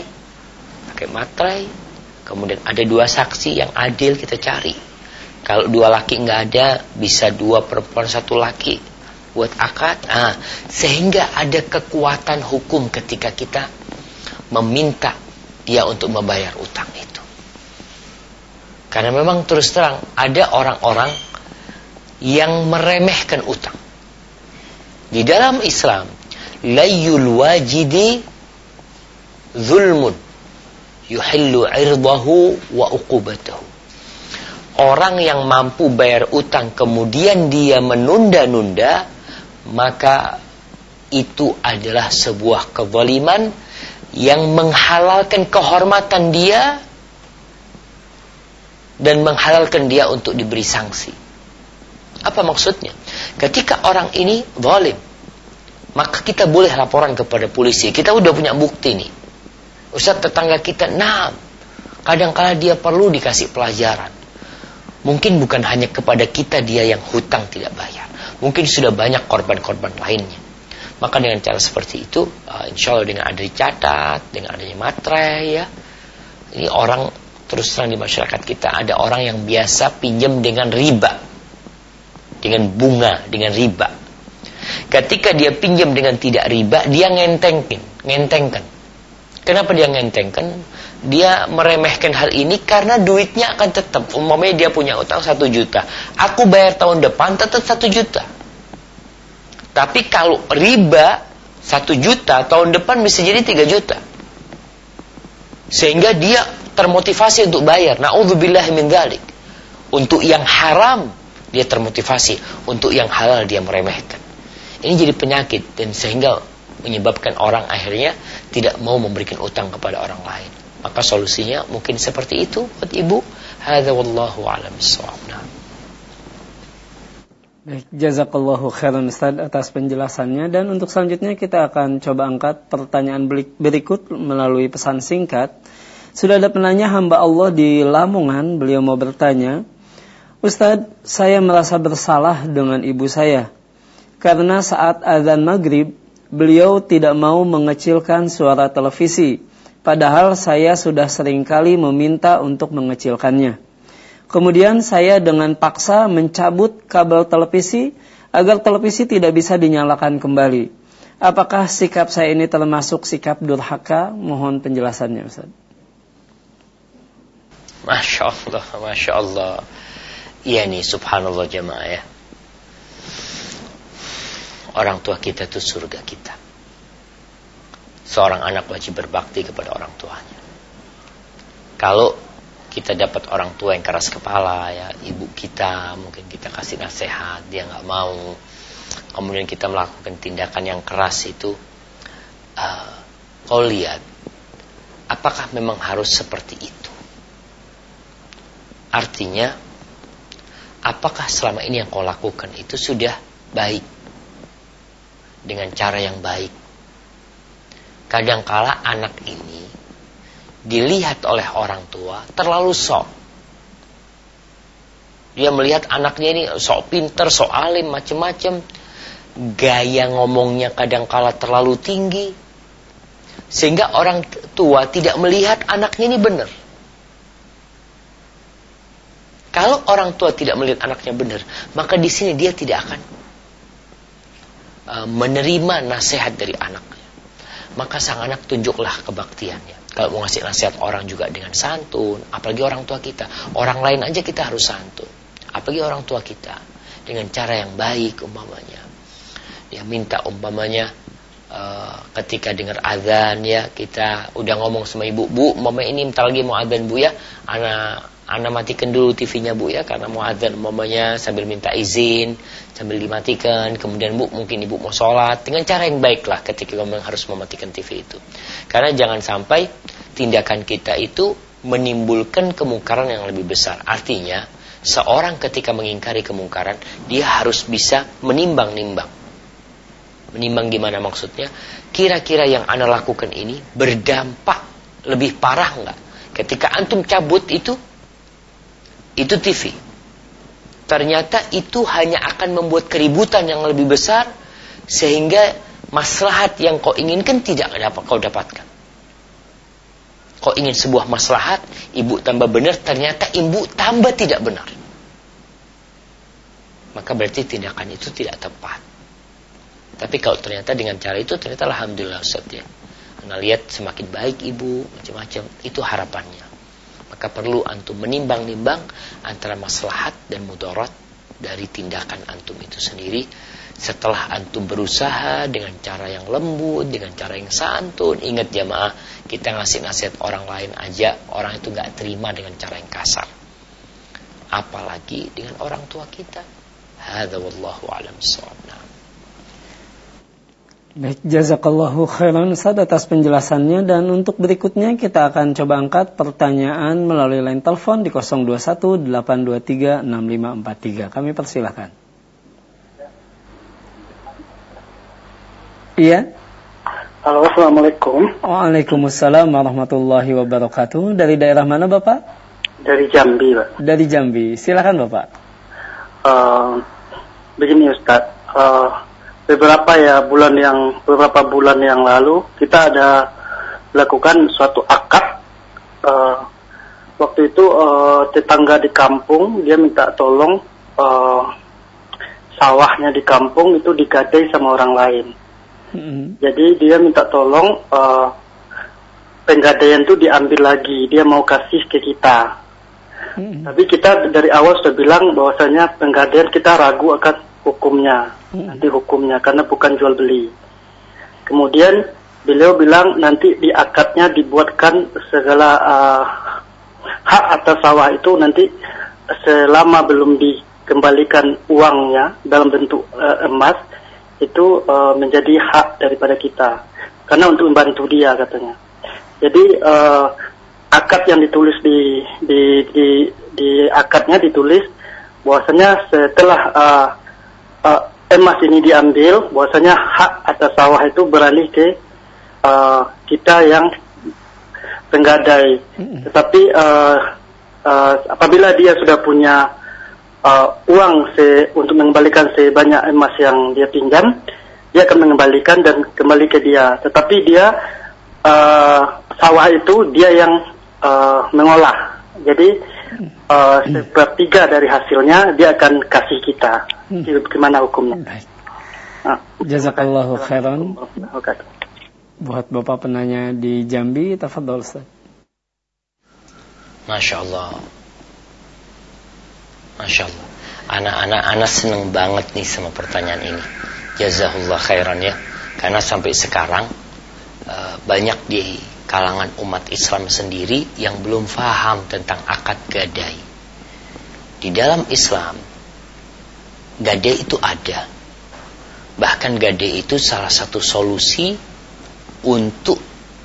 Kemudian ada 2 saksi yang adil kita cari. Kalau 2 laki nggak ada, bisa 2 perempuan 1 laki buat akad. Sehingga ada kekuatan hukum ketika kita meminta dia untuk membayar utang itu. Karena memang terus terang ada orang-orang yang meremehkan utang. Di dalam Islam, layyul wajidi zulmun yuhillu irdahu wa uqubatahu. Orang yang mampu bayar utang kemudian dia menunda-nunda, maka itu adalah sebuah kezaliman yang menghalalkan kehormatan dia dan menghalalkan dia untuk diberi sanksi. Apa maksudnya? Ketika orang ini zalim, maka kita boleh laporan kepada polisi. Kita udah punya bukti nih. Ustaz, tetangga kita, kadang-kala dia perlu dikasih pelajaran. Mungkin bukan hanya kepada kita dia yang hutang tidak bayar. Mungkin sudah banyak korban-korban lainnya. Maka dengan cara seperti itu, insya Allah dengan ada dicatat, dengan adanya materai ya, ini orang terus terang di masyarakat kita ada orang yang biasa pinjam dengan riba, dengan bunga, dengan riba. Ketika dia pinjam dengan tidak riba, dia ngentengkan. Kenapa dia ngentengkan? Dia meremehkan hal ini karena duitnya akan tetap. Umpamanya dia punya utang 1 juta, aku bayar tahun depan tetap 1 juta. Tapi kalau riba 1 juta, tahun depan bisa jadi 3 juta. Sehingga dia termotivasi untuk bayar. Na'udzubillahi min dzalik. Untuk yang haram dia termotivasi, untuk yang halal dia meremehkan. Ini jadi penyakit dan sehingga menyebabkan orang akhirnya tidak mau memberikan utang kepada orang lain. Maka solusinya mungkin seperti itu buat ibu. Hadza wallahu a'lam bissawab. Baik, jazakallahu khairan Ustaz atas penjelasannya, dan untuk selanjutnya kita akan coba angkat pertanyaan berikut melalui pesan singkat. Sudah ada penanya hamba Allah di Lamongan, beliau mau bertanya, Ustaz, saya merasa bersalah dengan ibu saya karena saat azan maghrib beliau tidak mau mengecilkan suara televisi, padahal saya sudah seringkali meminta untuk mengecilkannya. Kemudian saya dengan paksa mencabut kabel televisi agar televisi tidak bisa dinyalakan kembali. Apakah sikap saya ini termasuk sikap durhaka? Mohon penjelasannya Ustaz. Masya Allah. Iya nih, subhanallah jemaah ya. Orang tua kita itu surga kita. Seorang anak wajib berbakti kepada orang tuanya. Kalau kita dapat orang tua yang keras kepala ya, ibu kita, mungkin kita kasih nasihat, dia nggak mau, kemudian kita melakukan tindakan yang keras itu, kau lihat, apakah memang harus seperti itu? Artinya, apakah selama ini yang kau lakukan itu sudah baik? dengan cara yang baik. Kadangkala anak ini dilihat oleh orang tua terlalu sok. Dia melihat anaknya ini sok pinter, sok alim, macam-macam. Gaya ngomongnya kadangkala terlalu tinggi, sehingga orang tua tidak melihat anaknya ini benar. Kalau orang tua tidak melihat anaknya benar, maka di sini dia tidak akan menerima nasihat dari anaknya. Maka sang anak tunjuklah kebaktiannya. Kalau mau ngasih nasihat orang juga dengan santun, apalagi orang tua kita. Orang lain aja kita harus santun, apalagi orang tua kita, dengan cara yang baik umpamanya. Ya minta umpamanya ketika dengar azan ya, kita udah ngomong sama ibu, Bu, mama ini bentar lagi mau azan Bu ya, Ana matikan dulu TV-nya Bu ya, karena mau azan umpamanya, sambil minta izin, sambil dimatikan. Kemudian Bu, mungkin ibu mau sholat, dengan cara yang baik lah ketika memang harus mematikan TV itu. Karena jangan sampai tindakan kita itu menimbulkan kemungkaran yang lebih besar. Artinya seorang ketika mengingkari kemungkaran, dia harus bisa menimbang-nimbang. Menimbang gimana maksudnya? Kira-kira yang Anda lakukan ini berdampak lebih parah enggak? Ketika antum cabut itu TV. Ternyata itu hanya akan membuat keributan yang lebih besar, sehingga maslahat yang kau inginkan tidak dapat kau dapatkan. Kau ingin sebuah maslahat, ibu tambah benar, ternyata ibu tambah tidak benar. Maka berarti tindakan itu tidak tepat. Tapi kalau ternyata dengan cara itu, ternyata alhamdulillah Ustaz ya, Anda lihat semakin baik ibu, macam-macam, itu harapannya. Maka perlu antum menimbang-nimbang antara maslahat dan mudarat dari tindakan antum itu sendiri. Setelah antum berusaha dengan cara yang lembut, dengan cara yang santun. Ingat jamaah, kita ngasih nasihat orang lain aja, orang itu gak terima dengan cara yang kasar, apalagi dengan orang tua kita. Hadza wallahu a'lam bissawab. Baik, jazakallahu khairan Ustaz atas penjelasannya. Dan untuk berikutnya kita akan coba angkat pertanyaan melalui line telepon di 0218236543. Kami persilahkan. Iya. Halo, assalamualaikum. Waalaikumsalam warahmatullahi wabarakatuh. Dari daerah mana Bapak? Dari Jambi, Pak. Dari Jambi. Silakan Bapak. Begini Ustaz. Beberapa bulan yang lalu kita ada lakukan suatu akad. Waktu itu tetangga di kampung dia minta tolong sawahnya di kampung itu digadai sama orang lain. Jadi dia minta tolong penggadaian itu diambil lagi, dia mau kasih ke kita. Tapi kita dari awal sudah bilang bahwasanya penggadaian kita ragu akan hukumnya, nanti hukumnya karena bukan jual beli. Kemudian beliau bilang nanti di akadnya dibuatkan segala hak atas sawah itu nanti selama belum dikembalikan uangnya dalam bentuk emas itu menjadi hak daripada kita, karena untuk membantu dia katanya. Jadi akad yang ditulis di akadnya ditulis bahwasanya setelah emas ini diambil, bahwasanya hak atas sawah itu beralih ke kita yang penggadai. Tetapi apabila dia sudah punya uang untuk mengembalikan sebanyak emas yang dia pinjam, dia akan mengembalikan dan kembali ke dia. Tetapi dia sawah itu dia yang mengolah. Jadi sepertiga dari hasilnya dia akan kasih kita. Gimana hukumnya? Jazakallahu khairan. Buat Bapak penanya di Jambi, tafadhol Ustaz. Masya Allah. Masya Allah. Anak-anak seneng banget nih sama pertanyaan ini. Jazakallahu khairan ya. Karena sampai sekarang banyak di kalangan umat Islam sendiri yang belum paham tentang akad gadai. Di dalam Islam, gadai itu ada. Bahkan gadai itu salah satu solusi untuk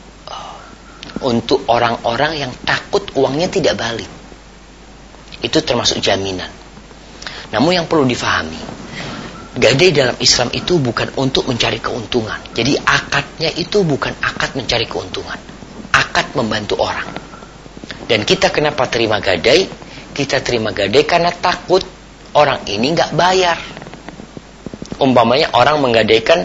orang-orang yang takut uangnya tidak balik. Itu termasuk jaminan. Namun yang perlu difahami, Gadai dalam Islam itu bukan untuk mencari keuntungan. Jadi akadnya itu bukan akad mencari keuntungan, akad membantu orang. Dan kita kenapa terima gadai? Kita terima gadai karena takut orang ini nggak bayar. Umpamanya orang menggadaikan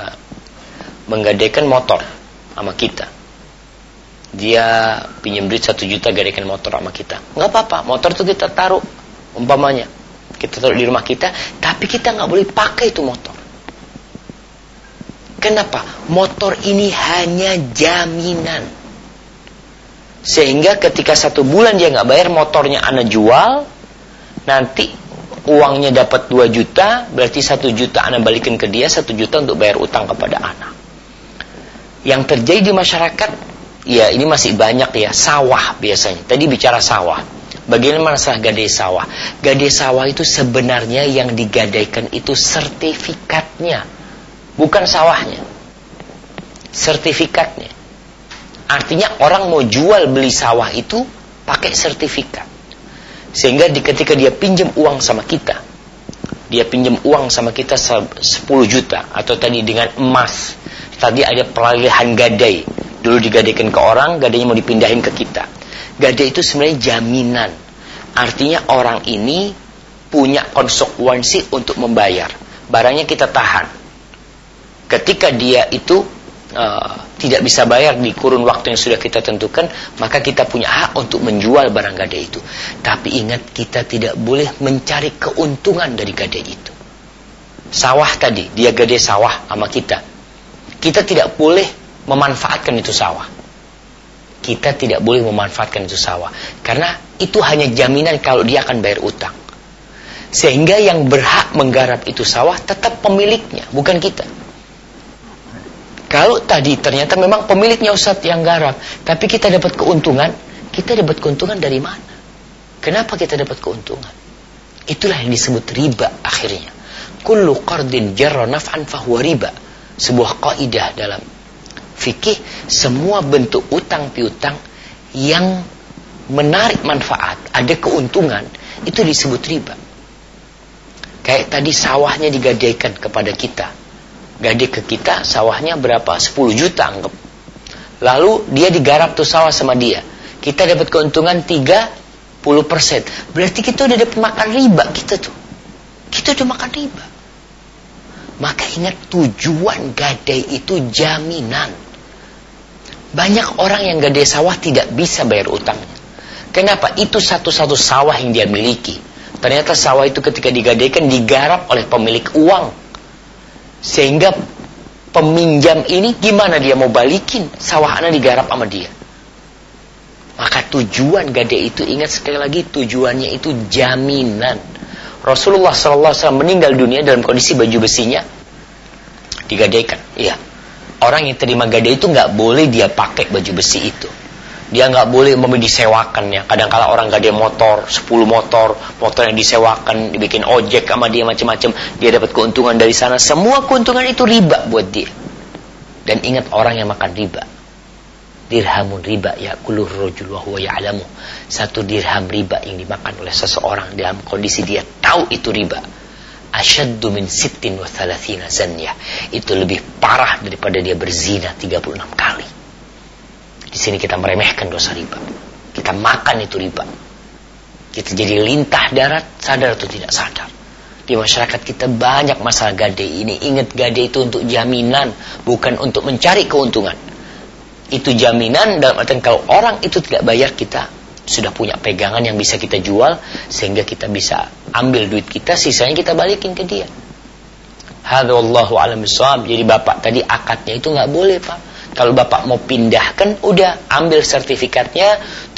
motor sama kita. Dia pinjam duit 1 juta, gadaikan motor sama kita. Nggak apa-apa, motor itu kita taruh, umpamanya kita taruh di rumah kita, tapi kita nggak boleh pakai itu motor. Kenapa? Motor ini hanya jaminan. Sehingga ketika 1 bulan dia nggak bayar, motornya ana jual, nanti uangnya dapat 2 juta, berarti 1 juta ana balikin ke dia, 1 juta untuk bayar utang kepada anak. Yang terjadi di masyarakat, ya ini masih banyak ya, sawah biasanya. Tadi bicara sawah. Bagaimana masalah gadai sawah? Gadai sawah itu sebenarnya yang digadaikan itu sertifikatnya, bukan sawahnya. Sertifikatnya. Artinya orang mau jual beli sawah itu pakai sertifikat. Sehingga ketika dia pinjam uang sama kita, dia pinjam uang sama kita 10 juta, atau tadi dengan emas, tadi ada peralihan gadai. Dulu digadaikan ke orang, gadainya mau dipindahin ke kita. Gadai itu sebenarnya jaminan. Artinya orang ini punya konsekuensi untuk membayar. Barangnya kita tahan. Ketika dia itu tidak bisa bayar di kurun waktu yang sudah kita tentukan, maka kita punya hak untuk menjual barang gadai itu. Tapi ingat, kita tidak boleh mencari keuntungan dari gadai itu. Sawah tadi, dia gadai sawah sama kita. Kita tidak boleh memanfaatkan itu sawah. Kita tidak boleh memanfaatkan itu sawah, karena itu hanya jaminan kalau dia akan bayar utang. Sehingga yang berhak menggarap itu sawah tetap pemiliknya, bukan kita. Kalau tadi ternyata memang pemiliknya Ustadz yang garap, tapi kita dapat keuntungan, kita dapat keuntungan dari mana? Kenapa kita dapat keuntungan? Itulah yang disebut riba akhirnya. Kullu qardin jarra naf'an fahuwa riba. Sebuah kaidah dalam fikih, semua bentuk utang piutang yang menarik manfaat, ada keuntungan, itu disebut riba. Kayak tadi sawahnya digadaikan kepada kita. Gadai ke kita, sawahnya berapa? 10 juta anggap. Lalu dia digarap tuh sawah sama dia. Kita dapat keuntungan 30%. Berarti kita udah dapat makan riba kita tuh. Kita udah makan riba. Maka ingat, tujuan gadai itu jaminan. Banyak orang yang gadai sawah tidak bisa bayar utangnya. Kenapa? Itu satu-satu sawah yang dia miliki. Ternyata sawah itu ketika digadaikan digarap oleh pemilik uang. Sehingga peminjam ini gimana dia mau balikin sawah anak digarap sama dia. Maka tujuan gadai itu, ingat sekali lagi, tujuannya itu jaminan. Rasulullah SAW meninggal dunia dalam kondisi baju besinya digadaikan. Iya. Orang yang terima gadai itu nggak boleh dia pakai baju besi itu. Dia nggak boleh disewakannya. Kadang-kala orang gadai motor, 10 motor yang disewakan, dibikin ojek sama dia macam-macam. Dia dapat keuntungan dari sana. Semua keuntungan itu riba buat dia. Dan ingat, orang yang makan riba, dirhamun riba ya'kulur rajul wa huwa ya'lamu. 1 dirham riba yang dimakan oleh seseorang dalam kondisi dia tahu itu riba, asyaddu min 36 zanyah. Itu lebih parah daripada dia berzina 36 kali. Di sini kita meremehkan dosa riba. Kita makan itu riba. Kita jadi lintah darat, sadar atau tidak sadar. Di masyarakat kita banyak masalah gadai ini. Ingat, gadai itu untuk jaminan, bukan untuk mencari keuntungan. Itu jaminan dalam artian kalau orang itu tidak bayar, kita sudah punya pegangan yang bisa kita jual, sehingga kita bisa ambil duit kita, sisanya kita balikin ke dia. Hadza wallahu a'lam bishawab. Jadi bapak tadi akadnya itu nggak boleh, Pak. Kalau bapak mau pindahkan, udah ambil sertifikatnya.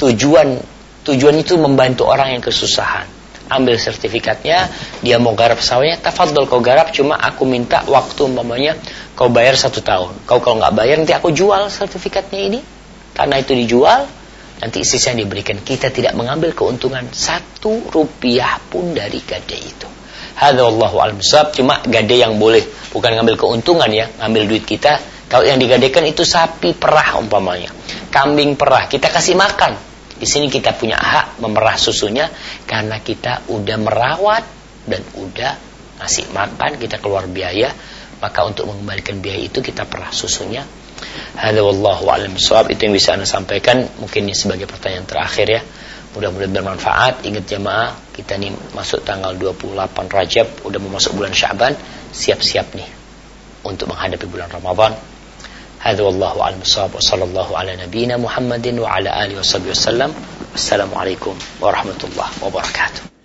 Tujuan itu membantu orang yang kesusahan. Ambil sertifikatnya, dia mau garap sawahnya, tafadhol kau garap, cuma aku minta waktu umpamanya kau bayar 1 tahun. Kau kalau nggak bayar, nanti aku jual sertifikatnya ini. Tanah itu dijual, nanti sisanya diberikan. Kita tidak mengambil keuntungan 1 rupiah pun dari gadai itu. Hadza wallahu a'lam bishawab. Cuma gadai yang boleh, bukan ngambil keuntungan ya, ngambil duit kita. Kalau yang digadaikan itu sapi perah umpamanya, kambing perah, kita kasih makan. Di sini kita punya hak memerah susunya karena kita udah merawat dan udah ngasih makan, kita keluar biaya, maka untuk mengembalikan biaya itu kita perah susunya. Hadza wallahu a'lam bishawab. Itu yang bisa Anda sampaikan. Mungkin ini sebagai pertanyaan terakhir ya. Mudah-mudahan bermanfaat. Ingat jamaah, kita nih masuk tanggal 28 Rajab, udah mau masuk bulan Sya'ban, siap-siap nih untuk menghadapi bulan Ramadan. Hadza wallahu a'lam bishawab. Wa sallallahu ala nabiyyina Muhammadin wa ala alihi wasallam. Wassalamualaikum warahmatullahi wabarakatuh.